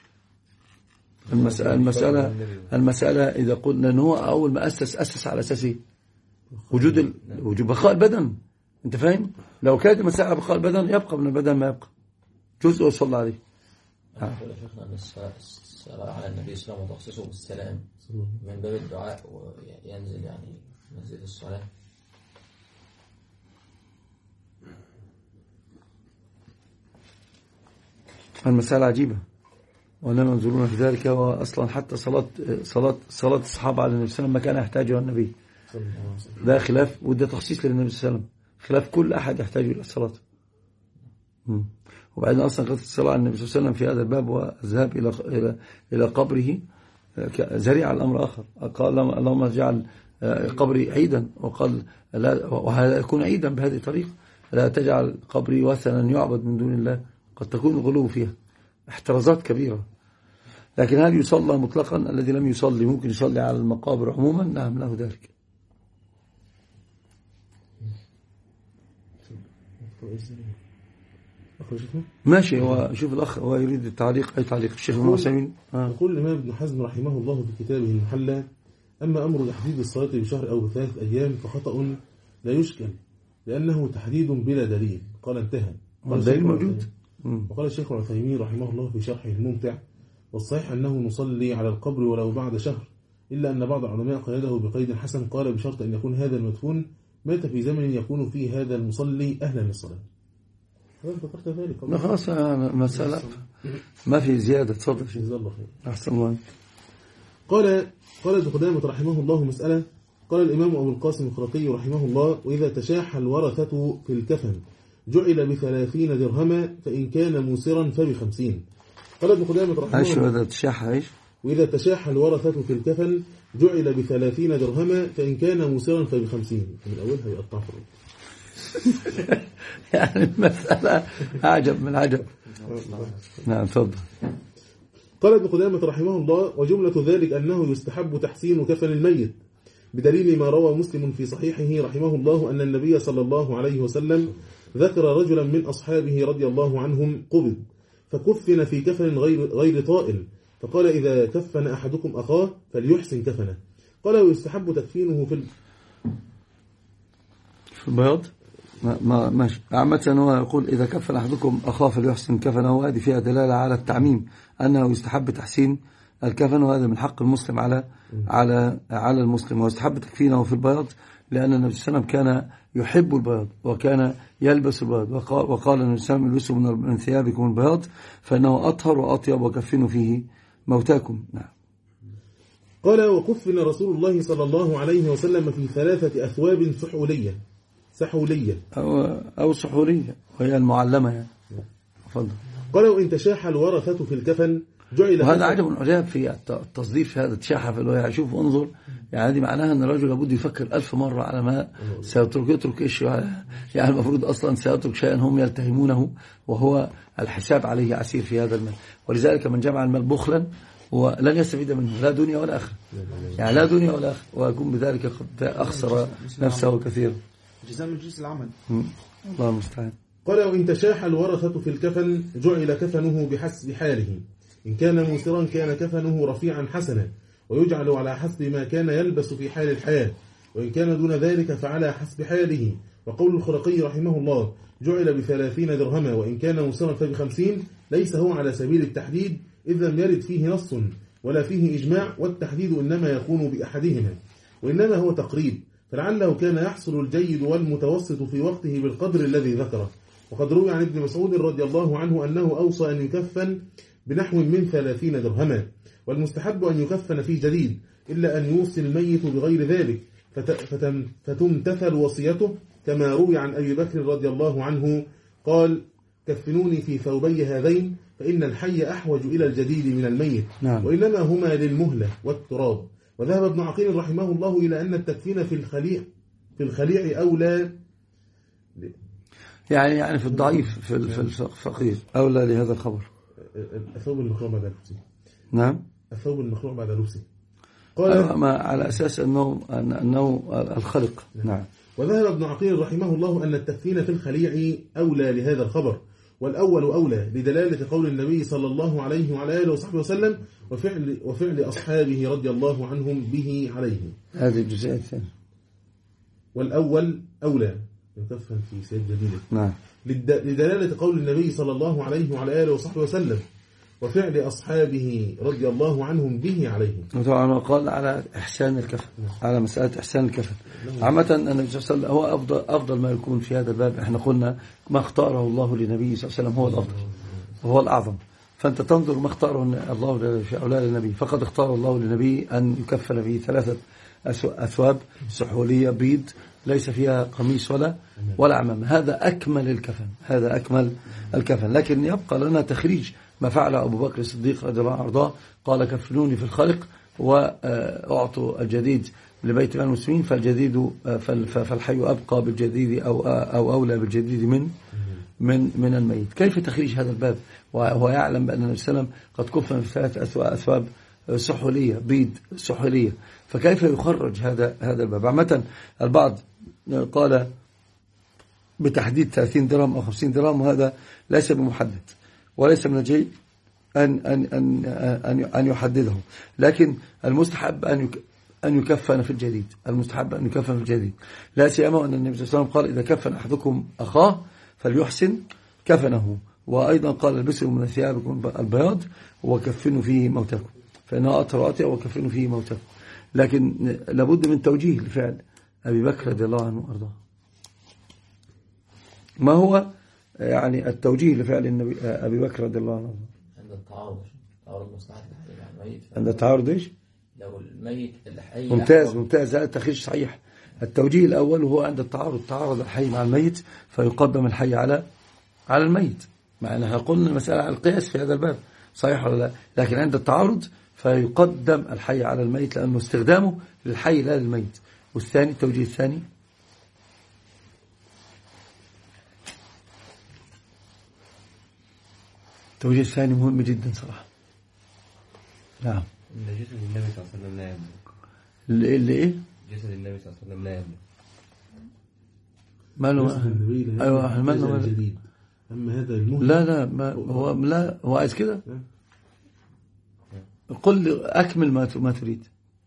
المسألة إذا قلنا أنه هو أول ما أسس على أساس وجود بقاء البدن. أنت فاهم؟ لو كانت المسألة بقاء البدن يبقى من البدن ما يبقى جزء وصلى عليه. شيخنا أن الصلاة على النبي صلى الله عليه وسلم وتخصيصه بالسلام من باب الدعاء وينزل يعني منزل الصلاة. المسألة عجيبة، وأننا منظرون في ذلك. وأصلا حتى صلاة الصحابة على النبي صلى الله عليه وسلم ما كان يحتاجها النبي. ده خلاف، وده تخصيص للنبي صلى الله عليه وسلم، خلاف كل أحد يحتاج إلى الصلاة. وبعدين أصلا قصة الصلاة على النبي صلى الله عليه وسلم في هذا الباب والذهاب إلى قبره ذريعة الأمر آخر. قال اللهم اجعل قبري عيدا، وقال لا، وهذا يكون عيدا بهذه الطريقة، لا تجعل قبري وثنا يعبد من دون الله. قد تكون الغلو فيها احترازات كبيرة. لكن هل يصلى مطلقا؟ الذي لم يصلي ممكن يصلي على المقابر عموما؟ نعم له ذلك. ماشي. هو شوف الأخ هو يريد التعليق. أي تعليق الشيخ ابن عثيمين؟ يقول الإمام ابن حزم رحمه الله في كتابه المحلى: أما أمر تحديد الصلاة بشهر أو بثلاثة أيام فخطأ لا يشكل، لأنه تحديد بلا دليل. قال انتهى. الدليل موجود. وقال الشيخ العثيمين رحمه الله في شرحه الممتع: والصحيح أنه نصلي على القبر ولو بعد شهر، إلا أن بعض العلماء قيده بقيد حسن، قال بشرط أن يكون هذا المدفون مات في زمن يكون فيه هذا المصلي أهلا للصلاة. ذكرت ذلك. خلاص مسألة ما في زيادة. تفضل. جزاه الله خير. أحسن الله. قال ابن قدامة رحمه الله مسألة. قال الإمام أبو القاسم الخرقي رحمه الله: وإذا تشاح الورثة في الكفن جعل ب30 درهما، فإن كان موسرا ف50. قال ابن قدامة رحمه الله: وإذا تشاح الورثة في الكفن جعل ب30 درهما، فإن كان موسرا ف50. من أولها يقطع في الرجل. يعني المسألة أعجب من عجب. نعم تفضل. قال ابن قدامة رحمه الله: وجملة ذلك أنه يستحب تحسين كفن الميت، بدليل ما روى مسلم في صحيحه رحمه الله أن النبي صلى الله عليه وسلم ذكر رجلا من أصحابه رضي الله عنهم قبض فكفن في كفن غير طائل، فقال: إذا كفن أحدكم أخاه فليحسن كفنه. قال: ويستحب تكفينه في البياض. ماشي. عامة هو يقول إذا كفن أحدكم أخاه فليحسن كفنه، وهذه فيها دلالة على التعميم، أنه يستحب تحسين الكفن، وهذا من حق المسلم على المسلم. ويستحب تكفينه في البياض لأن النبي صلى الله عليه وسلم كان يحب البياض وكان يلبس البياض، وقال النبي صلى الله عليه وسلم: البسوا من ثيابكم البياض فإنه أطهر وأطيب وكفنوا فيه موتاكم. نعم. قال: وكفن رسول الله صلى الله عليه وسلم في 3 أثواب سحولية أو سحولية، وهي المعلمة يعني. فضل. قال: وإن تشاح الورثة في الكفن جعل. وهذا عجب عجاب في التصدير في هذا التشاحة، اللي هو يشوف انظر، يعني هذه معناها أن الرجل لابد يفكر 1000 مرة على ما يترك إيش، يعني المفروض أصلا سيترك شيئا هم يلتهمونه، وهو الحساب عليه عسير في هذا المال. ولذلك من جمع المال بخلا ولن يستفيد منه لا دنيا ولا آخرة، يعني لا دنيا ولا آخرة، ويكون بذلك قد أخسر نفسه كثيرا. جزاء من جنس العمل. الله المستعان. قال: وإن تشاح الورثة في الكفن جعل كفنه بحسب حاله، إن كان موسرا كان كفنه رفيعا حسنا، ويجعل على حسب ما كان يلبس في حال الحياة، وإن كان دون ذلك فعلى حسب حاله. وقول الخرقي رحمه الله: جعل ب30 درهما، وإن كان موسرا ف50، ليس هو على سبيل التحديد، إذ لم يرد فيه نص ولا فيه إجماع، والتحديد إنما يكون بأحدهما، وإنما هو تقريب، فلعله كان يحصل الجيد والمتوسط في وقته بالقدر الذي ذكره. وقد روي عن ابن مسعود رضي الله عنه أنه أوصى أن يكفن بنحو من 30 درهما، والمستحب أن يكفن في جديد، إلا أن يوصي الميت بغير ذلك فتمتثل وصيته، كما روي عن أبي بكر رضي الله عنه قال: كفنوني في ثوبي هذين، فإن الحي أحوج إلى الجديد من الميت. نعم. وإنما هما للمهلة والتراب. وذهب ابن عقيل رحمه الله إلى أن التكفين في الخليع أولى، يعني في الضعيف في الفقير أولى لهذا الخبر. الثوب المخلوع بعد لبسه. نعم. الثوب المخلوع بعد لبسه. قال على أساس أنه الخلق. نعم. وذهب ابن عقيل رحمه الله أن التكفين في الخليع أولى لهذا الخبر، والأول أولى لدلالة قول النبي صلى الله عليه وعلى آله وصحبه وسلم وفعل أصحابه رضي الله عنهم به عليه. هذه الجزئية الثانية. والأول أولى يكفن في سيد جديد. نعم. لدلالة قول النبي صلى الله عليه وعلى آله وصحبه وسلم وفعل أصحابه رضي الله عنهم به عليه. وطبعا قال على إحسان الكفن، على مسألة إحسان الكفن. عامة النبي صلى الله عليه وسلم هو أفضل ما يكون في هذا الباب. احنا قلنا ما اختاره الله لنبيه صلى الله عليه وسلم هو الأفضل وهو الأعظم، فأنت تنظر ما اختاره الله في أولاد النبي، فقد اختار الله لنبي أن يكفن به 3 أثواب سحولية بيض ليس فيها قميص ولا عمامة. هذا أكمل الكفن، هذا أكمل الكفن. لكن يبقى لنا تخريج ما فعل أبو بكر الصديق رضي الله عنه وارضاه، قال: كفنوني في الخلق وأعطوا الجديد لبيت مال المسلمين، فالجديد فالحي أبقى بالجديد أو أولى بالجديد من الميت. كيف تخريج هذا الباب وهو يعلم بأن النبي صلى الله عليه وسلم قد كفن في 3 أثواب سحولية بيض سحولية، فكيف يخرج هذا الباب؟ عامة البعض قال بتحديد 30 درهم أو 50 درهم، وهذا ليس بمحدد وليس من الجيد أن يحدده، لكن المستحب أن يكفن في الجديد. المستحب أن يكفن في الجديد، لا سيما أن النبي صلى الله عليه وسلم قال: إذا كفن أحدكم أخاه فليحسن كفنه، وأيضا قال: البسوا من ثيابكم البياض وكفنوا فيه موتاكم، فإنه أطهر وأطيب وكفنوا فيه موتاكم. لكن لابد من توجيه لفعل أبي بكر رضي الله عنه وأرضاه. ما هو يعني التوجيه لفعل النبي أبي بكر رضي الله عنه؟ عند تعارض مصلحة الحي مع الميت. عند التعارض إيش؟ لو الميت الحي ممتاز هذا التخريج صحيح. التوجيه الأول هو عند تعارض الحي مع الميت، فيقدم الحي على الميت. مع أنها قلنا المسألة على القياس في هذا الباب، صحيح ولا لا؟ لكن عند التعارض فيقدم الحي على الميت، لأنه استخدامه للحي لا للميت. والثاني التوجيه الثاني التوجيه الثاني مهم جدا صراحة. نعم. جسد النبي صلى الله عليه وسلم لا اللي يبلغ. إيه؟ جسد النبي صلى الله عليه وسلم لا يبلغ. ماله؟ أيوة ماله جديد. أما هذا المهم لا ما هو عايز كده. قل لي أكمل ما تريد.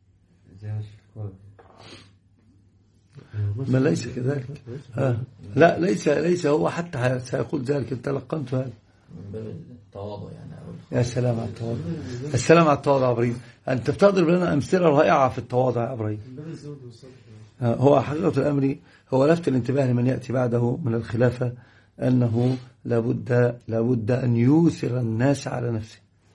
ما ليس كذلك. لا ليس هو حتى سيقول ذلك. انت لقنت هذا التواضع يعني يا سلام على التواضع، السلام على التواضع يا ابراهيم. انت بتضرب لنا امثله رائعه في التواضع يا ابراهيم. هو حقيقه الامر هو لفت الانتباه لمن ياتي بعده من الخلافه انه لابد ان يوثر الناس على نفسه،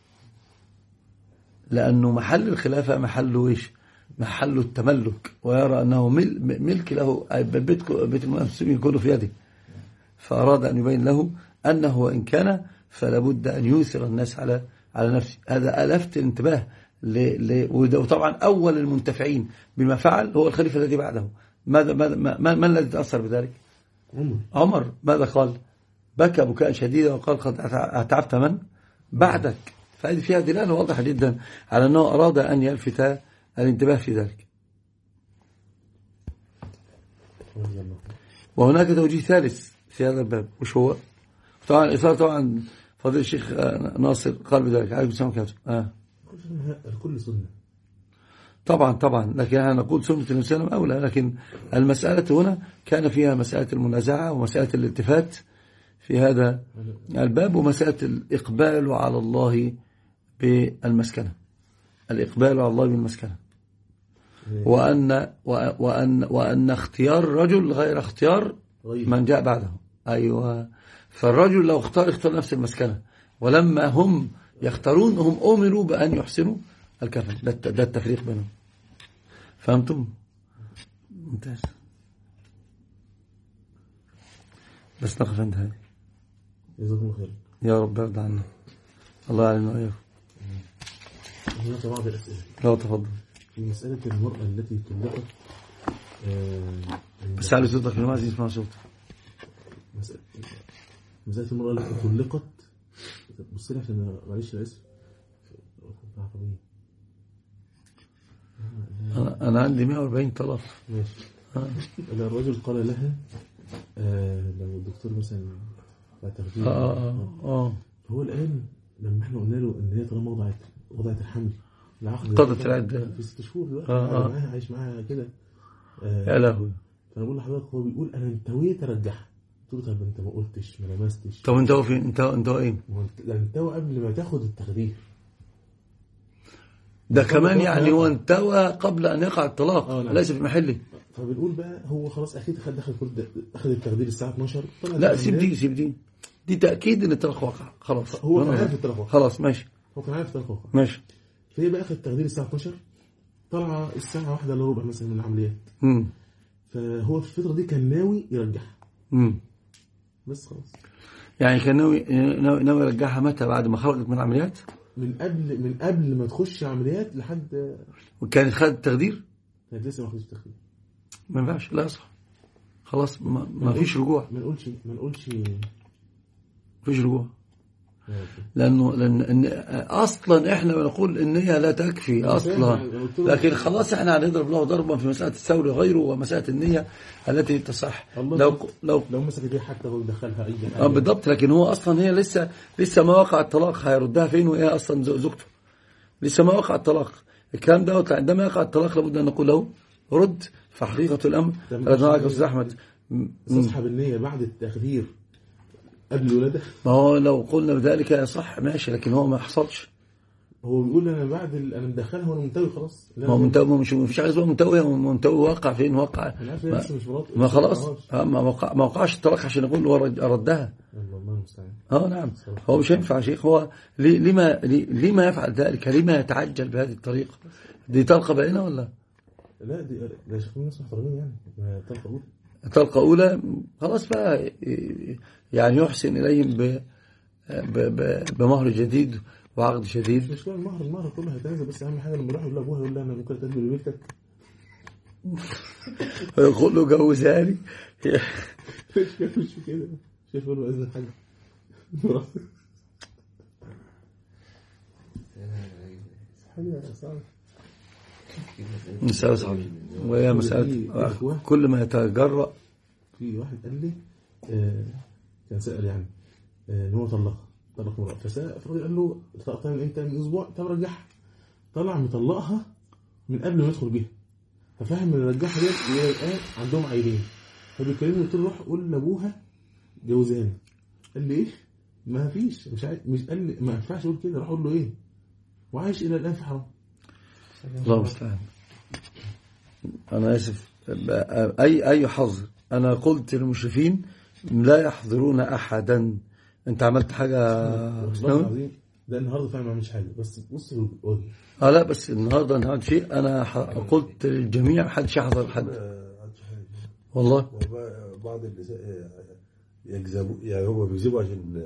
لانه محل الخلافه محله ايش؟ محل التملك، ويرى انه ملك له، بيت المسلمين كله في يده، فاراد ان يبين له انه وان كان فلا بد أن يؤثر الناس على نفسه. هذا ألفت الانتباه وطبعا أول المنتفعين بما فعل هو الخليفة الذي بعده. ما الذي تأثر بذلك؟ عمر. ماذا قال؟ بكى بكاء شديدا وقال قد أتعبت من بعدك. فهذه فيها دلالة واضحة جدا على أنه أراد أن يلفت الانتباه في ذلك. وهناك توجيه ثالث في هذا الباب، وش هو؟ طبعا فضيل الشيخ ناصر قال بذلك. عليكم السلام عليكم. الكل سنة طبعا، لكن أنا نقول سنة النبي صلى الله عليه وسلم أولى، لكن المسألة هنا كان فيها مسألة المنازعة ومسألة الالتفات في هذا الباب، ومسألة الإقبال على الله بالمسكنة، الإقبال على الله بالمسكنة، وأن اختيار الرجل غير اختيار من جاء بعده. أيوة. فالرجل لو اختار نفس المسكنة، ولما هم يختارون هم أمروا بأن يحسنوا الكفن. ده التفريق بينهم. فهمتم؟ ممتاز. بس نقف عند هذه. جزاكم خير. يا رب يرضى عنا. الله يعلم وإياكم. هناك بعض الأسئلة. لا تفضل. في مسألة المرأة التي طلقت. بس على صوتك ما عايز يسمع صوتك. مسألة المرأة التي طلقت. بص لي عشان معلش أنا آسف. أنا عندي 140 طلاق. ماشي. الرجل قال لها لو الدكتور مثلا تغذية هو الآن لما احنا قلنا له ان هي طالما وضعت الحمل العقد قضت العدة في 6 شهور دلوقتي معاها عايش معاها كده يا لهوي. فانا بقول لحضرتك هو بيقول انا انتويت ارجعها. قلت له طب انت ما قلتش ما لمستش. طب انت فين؟ انت ايه؟ انت قبل ما تاخد التخدير ده كمان يعني هو انتوى قبل ان يقع الطلاق. نعم. ليس في محله. فبنقول بقى هو خلاص اكيد اخذ التخدير الساعه 12. لا سيب دي تاكيد ان الطلاق وقع خلاص. هو كان عارف الطلاق وقع خلاص ماشي. هو كان عارف الطلاق وقع ماشي. فهي بقى اخذت التخدير الساعه 12 طالعه الساعه 1 الا ربع مثلا من العمليات. فهو في الفتره دي كان ناوي يرجعها. بس خلاص يعني كان ناوي يرجعها متى؟ بعد ما خرجت من العمليات؟ من قبل ما تخش عمليات لحد. وكانت خدت التخدير؟ كانت لسه ما خدتش التخدير. ما ينفعش. لا صح خلاص ما فيش رجوع. ما نقولش فيش رجوع. لأن أصلا إحنا بنقول إن هي لا تكفي أصلا، لكن خلاص إحنا هنضرب له ضربا في مسألة السول وغيره ومسألة النية التي تصح. لو مسكت بيه حتى هو دخلها أي حاجة بالضبط. لكن هو أصلا هي لسه ما وقع الطلاق، هيردها فين وهي أصلا زوجته؟ لسه ما وقع الطلاق. الكلام ده عندما يقع الطلاق لابد أن نقول له رد. فحقيقة الأمر رضاك يا أستاذ أحمد تصحب النية بعد التخدير قبل الولادة. ما هو لو قلنا بذلك صح ماشي، لكن هو ما حصلش. هو بيقول انا انا مدخلها وانا منتوي خلاص. ما هو منتوي مش حاجه اسمها منتوي واقع فين واقع. ما خلاص ما وقعش الطلاق عشان نقول هو ردها. الله المستعان. نعم. هو مش ينفع شيخ. هو لما يفعل ذلك؟ لما يتعجل بهذه الطريقه؟ دي طلقه باينه ولا لا؟ دي شيخ الناس محترمين يعني. طلقه اولى خلاص بقى يعني يحسن إليهم بمهر جديد وعقد جديد. مش المهر كله هيتنازل، بس أهم حاجة لما يروح يقول لأبوها يقول لها أنا ممكن أتقدم لبيتك. يقول له جوزها لي. مش كده. شايف يقول له إذن حاجة. حاجة صعبة. مسألة صعبة. وهي مسألة كل ما يتجرأ. في واحد قال لي كان سأل يعني ان هو طلق مرأة، فالراجل قال له طلقتها من امتى؟ من اسبوع. طب رجعها. طلع مطلقها من قبل ما يدخل بيها. ففهم ان رجعها دي الان عندهم عيلين. فبيكلمني قلت له روح قول لابوها جوزاني. قال لي ايه؟ ما فيش، مش قال لي ما ينفعش يقول كده، راح اقول له ايه وعايش الى الان في حرام. الله المستعان. انا اسف، اي حظر. انا قلت للمشرفين لا يحضرون احدا. انت عملت حاجه سنوي؟ ده النهارده فعلا ما عملش حاجه، بس بص الوجه. لا بس النهارده انا شيء، انا قلت للجميع محدش يحضر حد والله. بعض النساء يكذبوا، يعني هم بيكذبوا عشان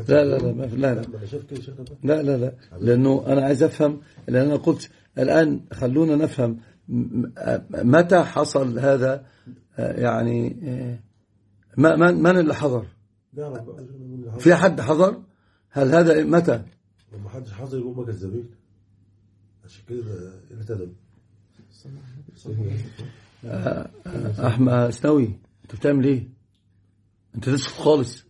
لا لانه انا عايز افهم، لان انا قلت الان خلونا نفهم متى حصل هذا، يعني من اللي حضر؟ في حد حضر؟ هل هذا متى؟ ما حدش حضر يبقوا هم كذابين، عشان كده اللي تدب. احمد سنوي، انت بتعمل ايه؟ انت تسكت خالص،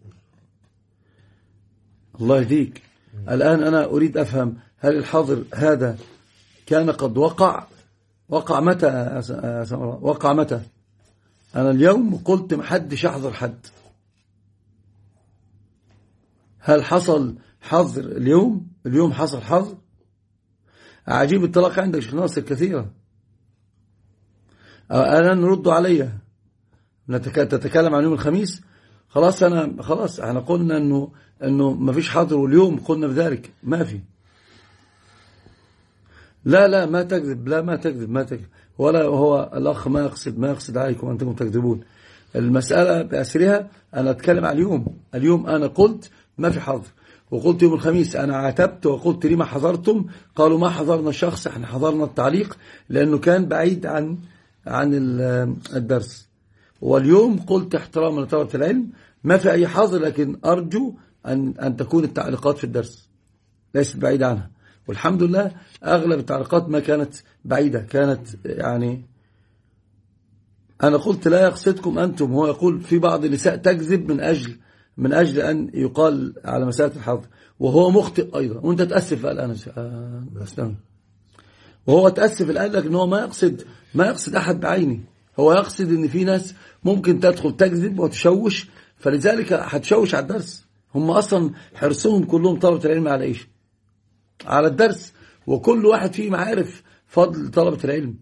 الله يهديك. الان انا اريد افهم، هل الحظر هذا كان قد وقع متى يا سمراء؟ وقع متى؟ انا اليوم قلت محدش يحضر حد. هل حصل حظر اليوم حصل حظر؟ عجيب الطلاق عندك شيخ ناصر كثيرا. الان نردوا عليا، تتكلم عن يوم الخميس. خلاص احنا قلنا انه ما فيش حظر، واليوم قلنا بذلك ما في. لا ما تكذب، ما تكذب ولا هو الأخ ما يقصد عليكم أنتم تكذبون. المسألة بأسرها. أنا أتكلم عن اليوم أنا قلت ما في حظر، وقلت يوم الخميس أنا عاتبت وقلت لي ما حضرتم؟ قالوا ما حضرنا الشخص، احنا حضرنا التعليق لأنه كان بعيد عن الدرس. واليوم قلت احتراما لطلبة العلم ما في أي حظر، لكن أرجو أن تكون التعليقات في الدرس ليست بعيدة عنها. والحمد لله أغلب التعليقات ما كانت بعيدة، كانت يعني أنا قلت لا يقصدكم أنتم، هو يقول في بعض النساء تكذب من أجل أن يقال على مسألة الحظر، وهو مخطئ أيضا. وأنت تأسف الآن أسلام، وهو تأسف الآن لك أنه ما يقصد أحد بعيني، هو يقصد أن في ناس ممكن تدخل تكذب وتشوش، فلذلك هتشوش على الدرس. هم أصلا حرصهم كلهم طلبة العلم على إيش؟ على الدرس، وكل واحد فيه عارف فضل طلبة العلم.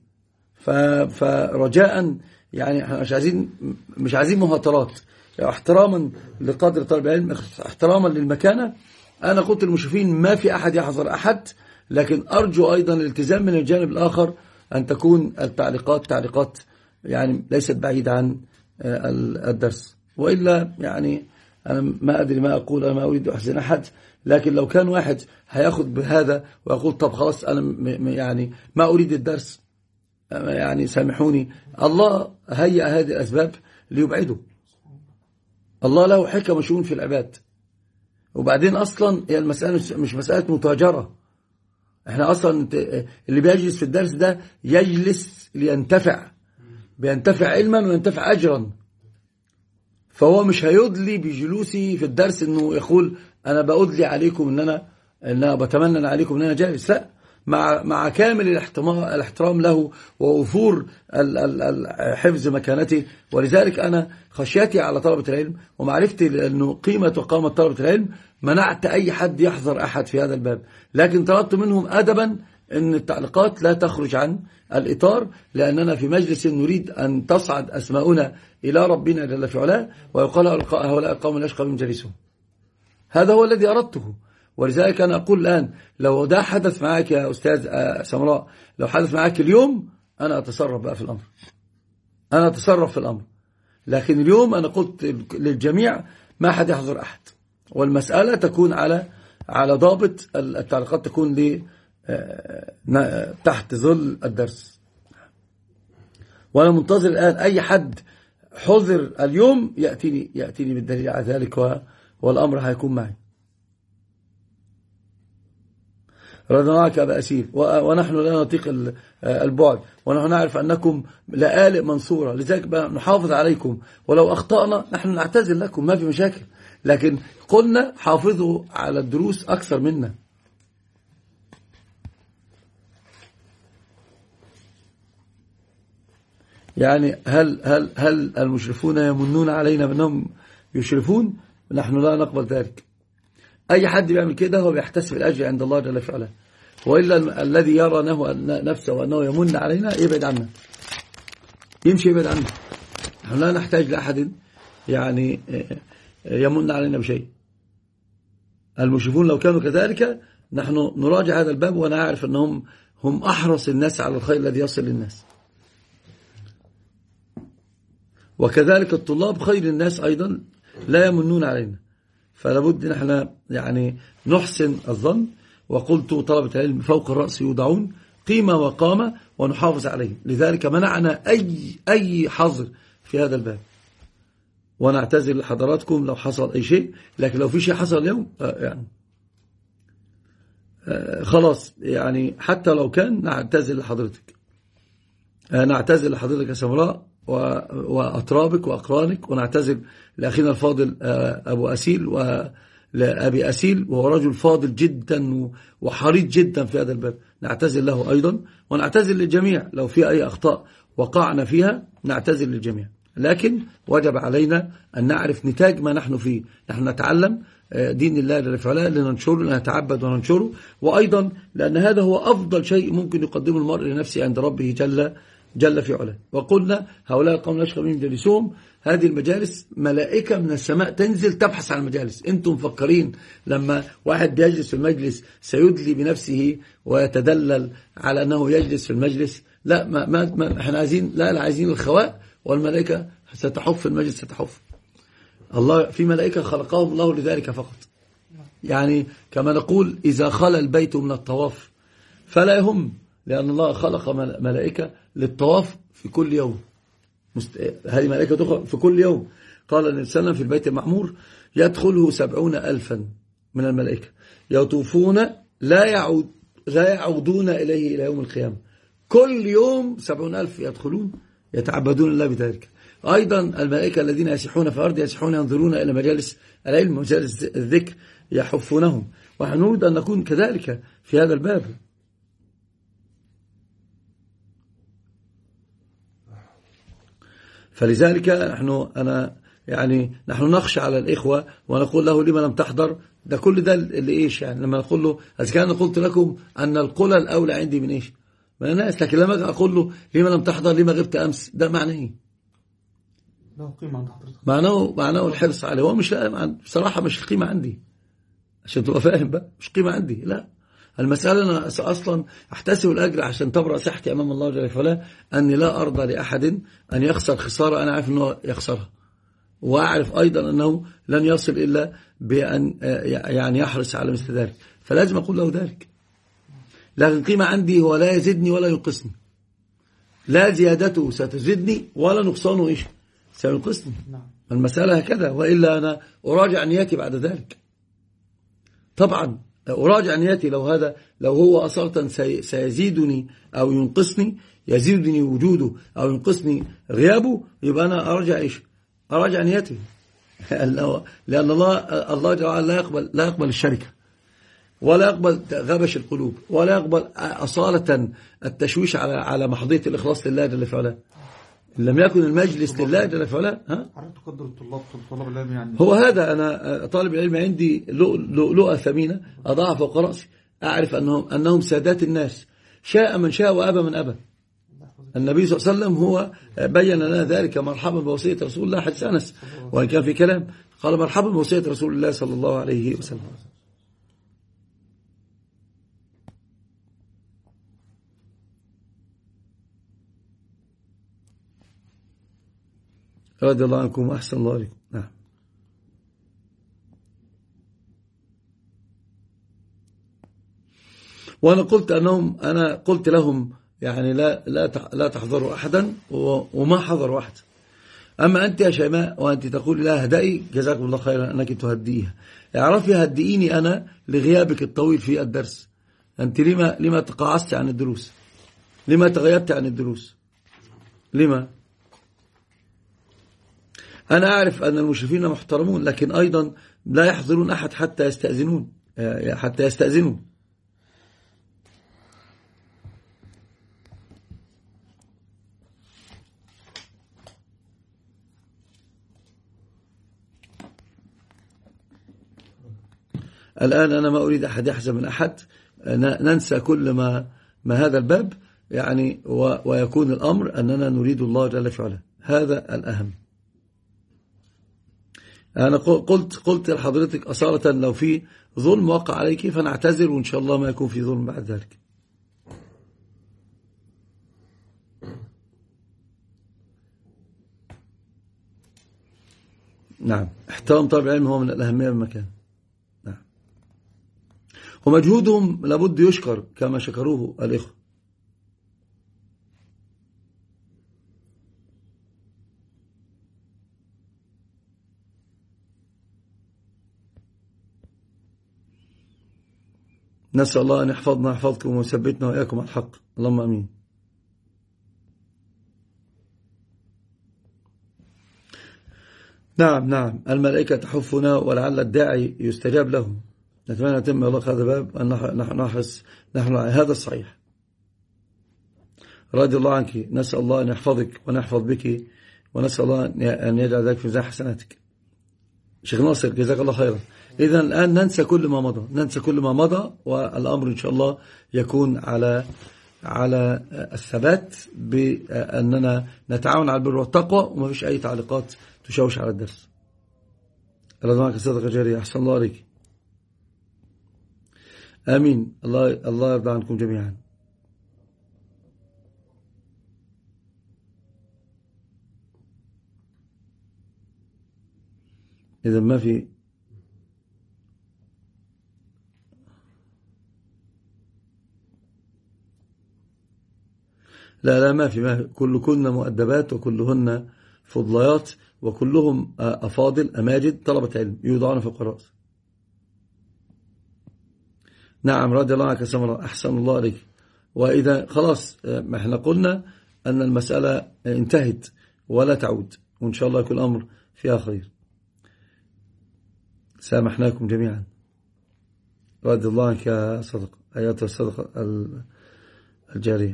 فرجاء يعني احنا مش عايزين مهاترات، يعني احتراما لقدر طلب العلم، احتراما للمكانة. أنا قلت للمشرفين ما في أحد يحضر أحد، لكن أرجو أيضا الالتزام من الجانب الآخر، أن تكون تعليقات يعني ليست بعيدة عن الدرس. وإلا يعني أنا ما أدري ما أقول، أنا ما أريد أحزن أحد، لكن لو كان واحد هياخد بهذا ويقول طب خلاص أنا يعني ما أريد الدرس، يعني سامحوني، الله هيأ هذه الأسباب ليبعده. الله له حكم شؤون في العباد. وبعدين أصلا هي المسألة مش مسألة متاجرة. احنا أصلا اللي بيجلس في الدرس ده يجلس لينتفع، بينتفع علما وينتفع أجرا. فهو مش هيدلي بجلوسي في الدرس انه يقول انا بأدلي عليكم ان انا بتمنى عليكم ان انا جالس. لا، مع كامل الاحترام له ووفور حفظ مكانته. ولذلك انا خشيتي على طلبة العلم ومعرفتي انه قيمة وقامة طلبة العلم منعت اي حد يحضر احد في هذا الباب، لكن طلبت منهم ادبا ان التعليقات لا تخرج عن الإطار، لأننا في مجلس نريد أن تصعد أسماؤنا إلى ربنا جل في علاه، ويقال هؤلاء القوم لا يشقى بهم جليسهم. هذا هو الذي أردته. ولذلك أنا أقول الآن لو ده حدث معك يا أستاذ سمراء، لو حدث معك اليوم أنا أتصرف بقى في الأمر، أنا أتصرف في الأمر. لكن اليوم أنا قلت للجميع ما حد يحضر أحد، والمسألة تكون على ضابط التعليقات، تكون تحت ظل الدرس. وأنا منتظر الآن أي حد حضر اليوم يأتيني بالدليل على ذلك، والأمر هيكون معي. رضناك أبا أسير، ونحن لا نطيق البعد، ونحن نعرف أنكم لآلئ منصورة، لذلك نحافظ عليكم، ولو أخطأنا نحن نعتذر لكم، ما في مشاكل، لكن قلنا حافظوا على الدروس أكثر منا. يعني هل المشرفون يمنون علينا بأنهم يشرفون؟ نحن لا نقبل ذلك. أي حد بيعمل كده هو بيحتسب الأجر عند الله جل في علاه، وإلا الذي يرى نفسه وأنه يمن علينا يبعد عنا، يمشي يبعد عنا. نحن لا نحتاج لأحد يعني يمن علينا بشيء. المشرفون لو كانوا كذلك نحن نراجع هذا الباب، وأنا أعرف أنهم هم أحرص الناس على الخير الذي يصل للناس. وكذلك الطلاب خير الناس أيضا لا يمنون علينا، فلا بد نحن يعني نحسن الظن. وقلت طلبة العلم فوق الرأس يوضعون، قيمة وقامة ونحافظ عليه. لذلك منعنا أي حظر في هذا الباب، ونعتذر لحضراتكم لو حصل أي شيء، لكن لو في شيء حصل اليوم يعني خلاص، يعني حتى لو كان نعتذر لحضرتك، نعتذر لحضرتك يا سمراء وأطرابك وأقرانك، ونعتذر لأخينا الفاضل أبو أسيل ولأبي أسيل، وهو رجل فاضل جدا وحريص جدا في هذا الباب، نعتذر له أيضا، ونعتذر للجميع لو في أي أخطاء وقعنا فيها، نعتذر للجميع. لكن وجب علينا أن نعرف نتاج ما نحن فيه. نحن نتعلم دين الله جل وعلا لننشره، لنتعبد وننشره، وأيضا لأن هذا هو أفضل شيء ممكن يقدمه المرء لنفسه عند ربه جل في علاه. وقلنا هؤلاء القوم لا يشقى بهم جلسهم، هذه المجالس ملائكة من السماء تنزل تبحث عن المجالس. انتم مفكرين لما واحد بيجلس في المجلس سيدلي بنفسه ويتدلل على أنه يجلس في المجلس؟ لا، ما احنا عايزين، لا عايزين الخواء، والملائكة ستحف في المجلس، ستحف. الله في ملائكة خلقهم الله لذلك فقط. يعني كما نقول إذا خلى البيت من الطواف فلا يهم، لأن الله خلق ملائكة للطواف في كل يوم. هذه ملائكة تدخل في كل يوم. قال النبي صلى الله عليه وسلم في البيت المعمور يدخله 70,000 من الملائكة يطوفون لا يعودون إليه إلى يوم القيامة. كل يوم 70,000 يدخلون يتعبدون الله بذلك. أيضا الملائكة الذين يسيحون في الأرض يسيحون ينظرون إلى مجالس العلم ومجالس الذكر يحفونهم، ونحن نريد أن نكون كذلك في هذا الباب. فلذلك نحن نخشى على الإخوة ونقول له لما لم تحضر. ده كل ده اللي إيش يعني لما نقول له إذا كان قلت لكم أن القلى الأولى عندي من إيش من الناس، لكن لما أقول له لما لم تحضر، لما غبت أمس، ده معناه إيه؟ له قيمة عند حضرتك. معناه الحرص عليه. هو مش بصراحة مش القيمة عندي، عشان تبقى فاهم بقى، مش قيمة عندي. لا، المسألة أنا أصلا أحتسب الأجر عشان تبرأ صحتي أمام الله جل وعلا، أني لا أرضى لأحد أن يخسر خسارة أنا عارف أنه يخسرها، وأعرف أيضا أنه لن يصل إلا بأن يعني يحرص على مثل ذلك، فلازم أقول له ذلك. لكن قيمة عندي هو لا يزيدني ولا ينقصني، لا زيادته ستزيدني ولا نقصانه إيش سينقصني. المسألة هكذا، وإلا أنا أراجع نياتي بعد ذلك. طبعا أراجع نياتي لو هو أصالة سيزيدني أو ينقصني، يزيدني وجوده أو ينقصني غيابه، يبقى أنا أراجع نياتي. لأن الله جل لا يقبل الشركة، ولا يقبل غبش القلوب، ولا يقبل أصالة التشويش على محضية الإخلاص لله جل وعلا. لم يكن المجلس لله جل وعلا. عرفت تقدر طلاب العلم يعني. هو هذا، أنا طالب العلم عندي لؤلؤة ثمينة أضعها فوق رأسي، أعرف أنهم سادات الناس، شاء من شاء وأبى من أبى. النبي صلى الله عليه وسلم هو بين لنا ذلك. مرحبا بوصية رسول الله، حديث أنس وإن كان في كلام، قال مرحبا بوصية رسول الله صلى الله عليه وسلم. رضي الله عنكم وأحسن الله عليكم. نعم. وأنا قلت لهم يعني لا تحضروا أحدا، وما حضروا أحد. أما أنت يا شيماء وأنت تقول لا هدئي، جزاكم الله خيرا أنك تهدئيها. اعرفي هدئيني أنا لغيابك الطويل في الدرس. أنت لما تقاعست عن الدروس؟ لما تغيبت عن الدروس؟ لما؟ أنا أعرف أن المشرفين محترمون، لكن أيضا لا يحضرون أحد حتى يستأذنوا. الآن أنا ما أريد أحد يحزن من أحد، ننسى كل ما هذا الباب يعني، ويكون الأمر أننا نريد الله جل في علاه، هذا الأهم. أنا قلت لحضرتك أصالة لو في ظلم وقع عليك فنعتذر، وإن شاء الله ما يكون في ظلم بعد ذلك. نعم، احترام طالب العلم هو من الأهمية بمكان. نعم، ومجهودهم لابد يشكر كما شكروه الإخوة. نسأل الله أن يحفظنا ويحفظكم ويثبتنا وإياكم على الحق، اللهم أمين. نعم، الملائكة تحفنا ولعل الداعي يستجاب له. نتمنى يتم الله هذا الباب أن نحن هذا الصحيح. رضي الله عنك، نسأل الله أن يحفظك ونحفظ بك، ونسأل الله أن يجعل ذلك في ميزان حسناتك. شيخ ناصر جزاك الله خيرا. إذن الآن ننسى كل ما مضى، والأمر إن شاء الله يكون على الثبات بأننا نتعاون على البر والتقوى، وما فيش أي تعليقات تشوش على الدرس. الله معك صدقة جارية، أحسن الله عليك. آمين. الله يرضى عنكم جميعا. إذا ما في لا ما في كلهن مؤدبات وكلهن فضليات وكلهم أفاضل أماجد طلبة علم يوضعون في القراءة. نعم، رضي الله عنك سمرة، أحسن الله عليك. وإذا خلاص ما احنا قلنا أن المسألة انتهت ولا تعود، وإن شاء الله يكون الأمر فيها خير. سامحناكم جميعا. رضي الله عنك يا صدق، آيات الصدقة الجارية.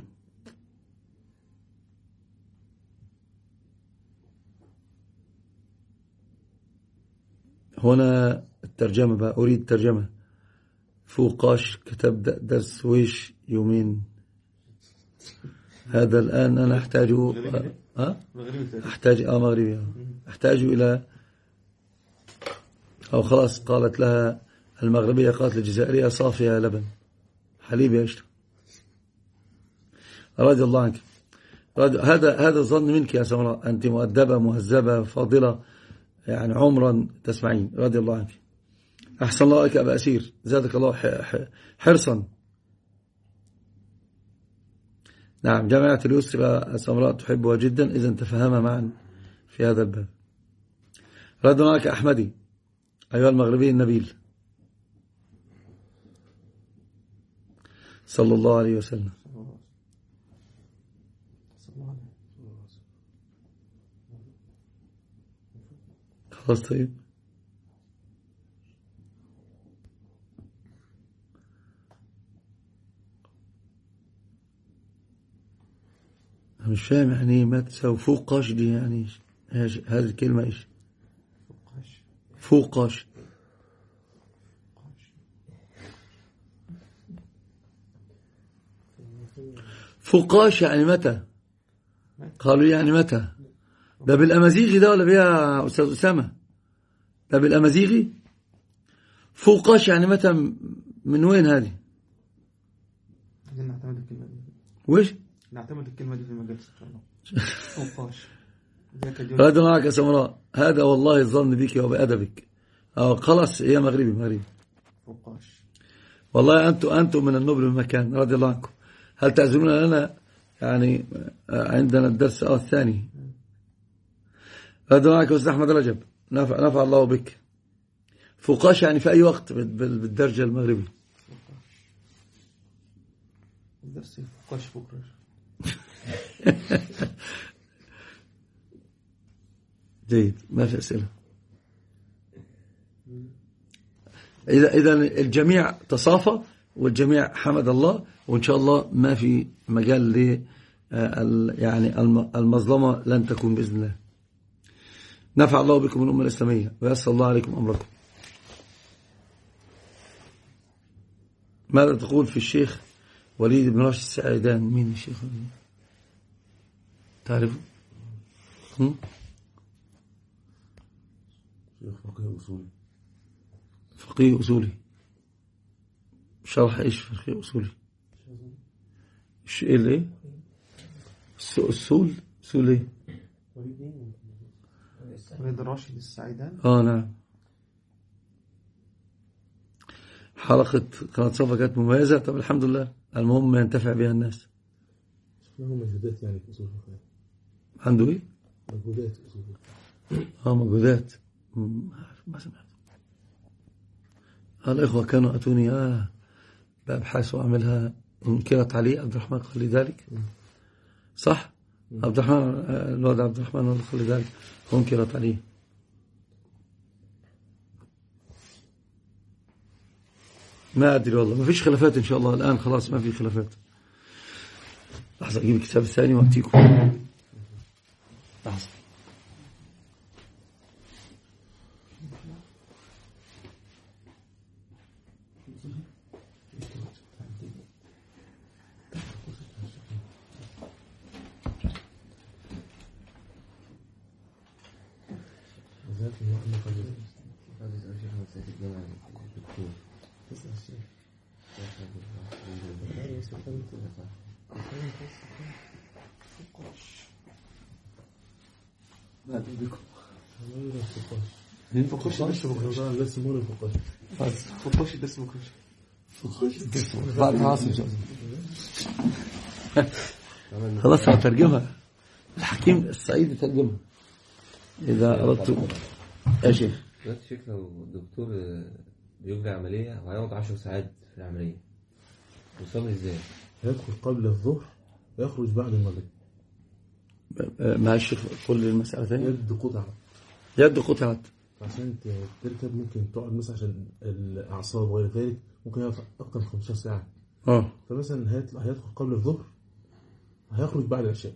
هنا الترجمة بقى، أريد ترجمة. فوقاش كتب درس ويش يومين، هذا الآن أنا أحتاج مغربي، أحتاج إلى، أو خلاص قالت لها المغربية، قالت الجزائرية صافية لبن حليب يشرب. رضي الله عنك. هذا الظن منك يا سمراء، أنت مؤدبة مهذبة فاضلة يعني عمرا تسمعين. رضي الله عنك. أحسن الله عليك أبا أسير، زادك الله حرصا. نعم، جامعة اليسر سمراء تحبها جدا، إذا تفهمها معا في هذا الباب. رضي الله عنك أحمدي، أيها المغربي النبيل، صلى الله عليه وسلم. خلاص طيب. مش فاهم يعني ايه ما تساوي فوقاش دي، يعني هذه الكلمة ايش؟ فوقاش فوقاش يعني متى؟ قالوا يعني متى؟ ده بالأمازيغي ده ولا بيها أستاذ أسامة؟ ده بالأمازيغي؟ فوقاش يعني متى؟ من وين هذه؟ نعتمد الكلمة دي. ويش؟ نعتمد الكلمة دي في المجلس إن شاء الله. فوقاش. رضي الله عنك يا سمراء، هذا والله الظن بك وبأدبك. خلاص هي مغربي. فوقاش. والله أنتم من النبل المكان. رضي الله عنكم. هل تعزمون لنا يعني عندنا الدرس الثاني؟ رضي الله عنك يا أستاذ أحمد رجب، نفع الله بك. فوقاش يعني في أي وقت بالدرجة المغربي. الدرس فوقاش. جيد، ما في أسئلة. إذا الجميع تصافى والجميع حمد الله، وإن شاء الله ما في مجال ل يعني المظلمة لن تكون بإذن الله. نفع الله بكم الأمة الإسلامية ويسر الله عليكم أمركم. ماذا تقول في الشيخ وليد بن راشد السعيدان؟ مين الشيخ وليد؟ تعرفه؟ شيخ فقيه أصولي. فقيه أصولي. شرح إيش فقيه أصولي؟ إيه اللي السول إيه؟ وليد راشد السعيدان. نعم. حلقة قناة صفا كانت مميزة. طب الحمد لله، المهم ينتفع بها الناس. له مجهودات يعني في أصول الفقه. عنده إيه؟ مجهودات في أصول الفقه. مجهودات. ما سمعت. الإخوة كانوا أتوني بأبحاث وأعملها، انكرت علي. عبد الرحمن قال لي ذلك، صح؟ عبد الرحمن الواد عبد الرحمن قال لي ذلك وانكرت عليه. ما أدري والله. ما فيش خلافات إن شاء الله الآن، خلاص ما في خلافات. لحظة أجيب الكتاب الثاني وأعطيكم. لحظة. ما أدري بكم. فقاش لسه بكرش. لسه مول الفقاش. فقاش لسه بكرش. بعد ما عاصم خلاص هترجمها. الحكيم السعيد ترجمها إذا أردت. يا شيخ دلوقتي شيخ لو الدكتور بيجري عملية وهيقعد 10 ساعات في العملية، يصلي ازاي؟ يدخل قبل الظهر ويخرج بعد المغرب. مع الشيخ كل المسألة ثانية. يد قطعت عشان تركب ممكن تقعد مثلا عشان الأعصاب وغير ذلك، ممكن يقعد أكتر من 15 ساعة. فمثلا هيدخل قبل الظهر، هيخرج بعد العشاء.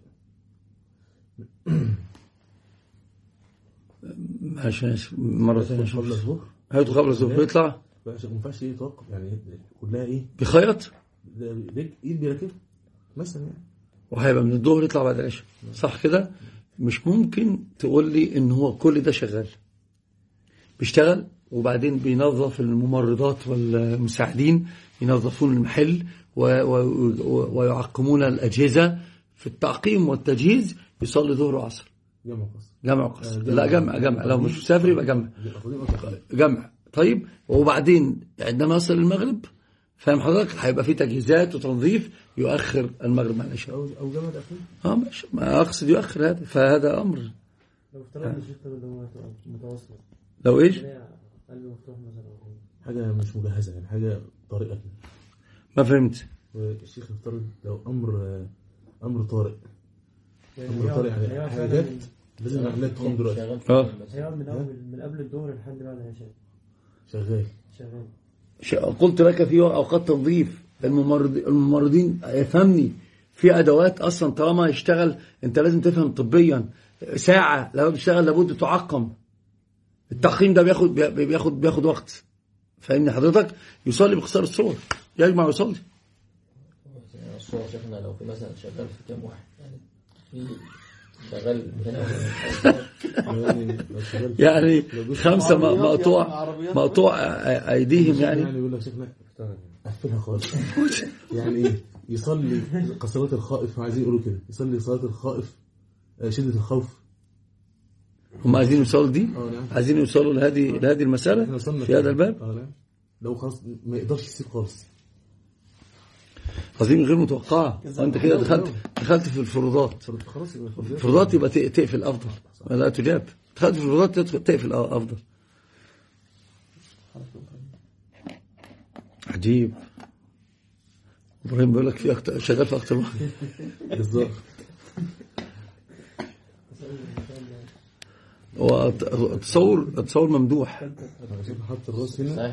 عشان مرة ثانية قبل الظهر هيدخل قبل الظهر ويطلع. ما ينفعش يتوقف يعني، كلها بخيط ايد بيركب مثلا يعني، وهيبقى من الظهر يطلع بعد العشاء، صح كده؟ مش ممكن تقول لي ان هو كل ده شغال، بيشتغل وبعدين بينظف الممرضات والمساعدين ينظفون المحل ويعقمون الأجهزة في التعقيم والتجهيز، يصلي ظهر وعصر. جمع قصر. لا جمع لو مش مسافر يبقى جمع. طيب وبعدين عندما يصل المغرب، فاهم حضرتك، هيبقى في تجهيزات وتنظيف، يؤخر المغرب عن العشاء او جمع الاخير. ماشي، ما اقصد يؤخر هذا، فهذا امر. لو افترضنا الشتاء اللي هو متواصل، لو ايش قلب مفتوح مثلا، حاجه مش مجهزه يعني، حاجه طارئه. ما فهمت. الشيخ افترض لو امر طارئ، يعني امر طارئ يعني حاجات لازم نعملها تقوم دلوقتي. هيقعد من قبل الظهر لحد بعد العشاء شغال. قلت لك في اوقات تنظيف الممرضين، يفهمني، في ادوات اصلا طالما يشتغل، انت لازم تفهم طبيا، ساعه لو بيشتغل لابد تعقم. التعقيم ده بياخد وقت، فاهمني حضرتك؟ يصلي باختصار الصور، يجمع ويصلي. الصور شفنا لو في مثلا شغال في كام واحد، يعني في شغال هنا يعني 5 مقطوع ايديهم يعني يقول لك شيخنا قفلها خالص. يعني ايه يصلي صلاة الخائف، عايزين يقولوا كده، يصلي صلاة الخائف شدة الخوف. هم عايزين يوصلوا دي، نعم. عايزين يوصلوا لهذه المسألة في هذا الباب. نعم. لو خلاص ما يقدرش يسيب خالص، عظيم غير متوقعة. وانت كده دخلت في الفروضات. الفروضات يبقى تقفل افضل، لا تجاب. دخلت في الفروضات تقفل افضل. عجيب. ابراهيم بيقول لك في شغال في اكتر واحد بالظبط. وتصور ممدوح. حط الراس هنا.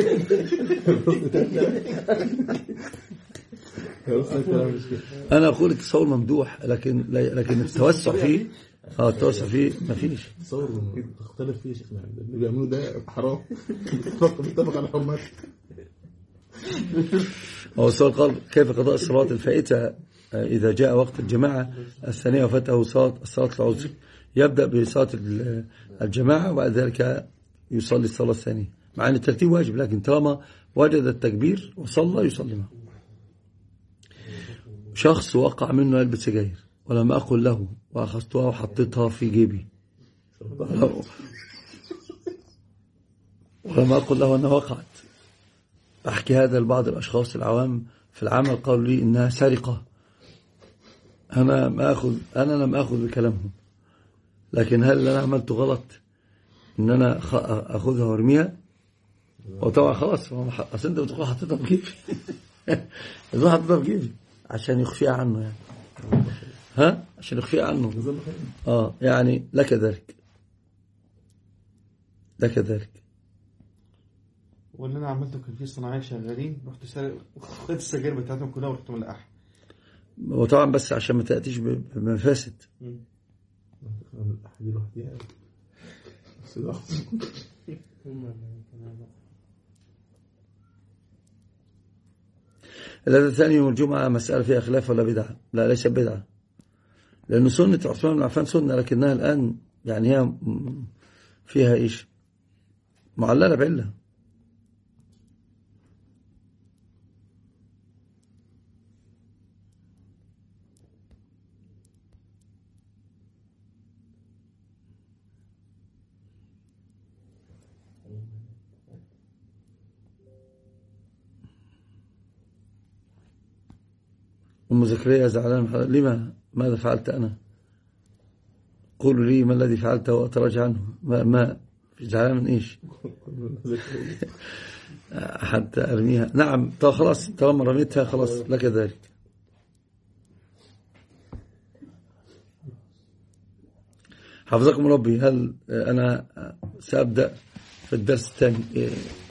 انا اقول التصور ممدوح، لكن التوسع فيه التوسع فيه ما فيش. تصور تختلف فيه يا شيخنا، اللي بيعملوه ده حرام. اتفق على حرمات. هو السؤال قال كيف قضاء الصلاة الفائتة إذا جاء وقت الجماعة الثانية وفاته صلاة العذر؟ يبدأ بصلاة الجماعة وبعد ذلك يصلي الصلاة الثانية، مع أن الترتيب واجب، لكن طالما وجد التكبير وصلى يصلي معه. شخص وقع منه علبة سجاير ولم أقل له وأخذتها وحطيتها في جيبي ولم أقل له أنها وقعت. أحكي هذا لبعض الأشخاص العوام في العمل، قالوا لي إنها سرقة. أنا لم أخذ بكلامهم، لكن هل أنا عملت غلط إن أنا أخذها وارميها؟ وطبعا خلاص، أصل أنت بتقول حطيتها في جيبي حطيتها في جيبي عشان يخفيها عنه يعني. عشان يخفيها عنه. يعني لك ذلك. واللي انا عملته كان في صناعيه شغالين، رحت سارق وخدت السجاير بتاعتهم كلها ورحت ملقاها. وطبعا بس عشان ما تأتيش بمفاسد. الهدف الثاني يوم الجمعة مسألة فيها خلاف ولا بدعة؟ لا، ليس بدعة، لأن سنة عثمان بن عفان سنة، لكنها الآن يعني هي فيها إيش؟ معللة بعلة. أم زكريا زعلان، لما؟ ماذا فعلت أنا؟ قولوا لي ما الذي فعلته وأتراجع عنه. ما زعلان من إيش؟ حتى أرميها. نعم، طب خلاص، طالما رميتها خلاص لك ذلك. حفظكم ربي. هل أنا سأبدأ في الدرس الثاني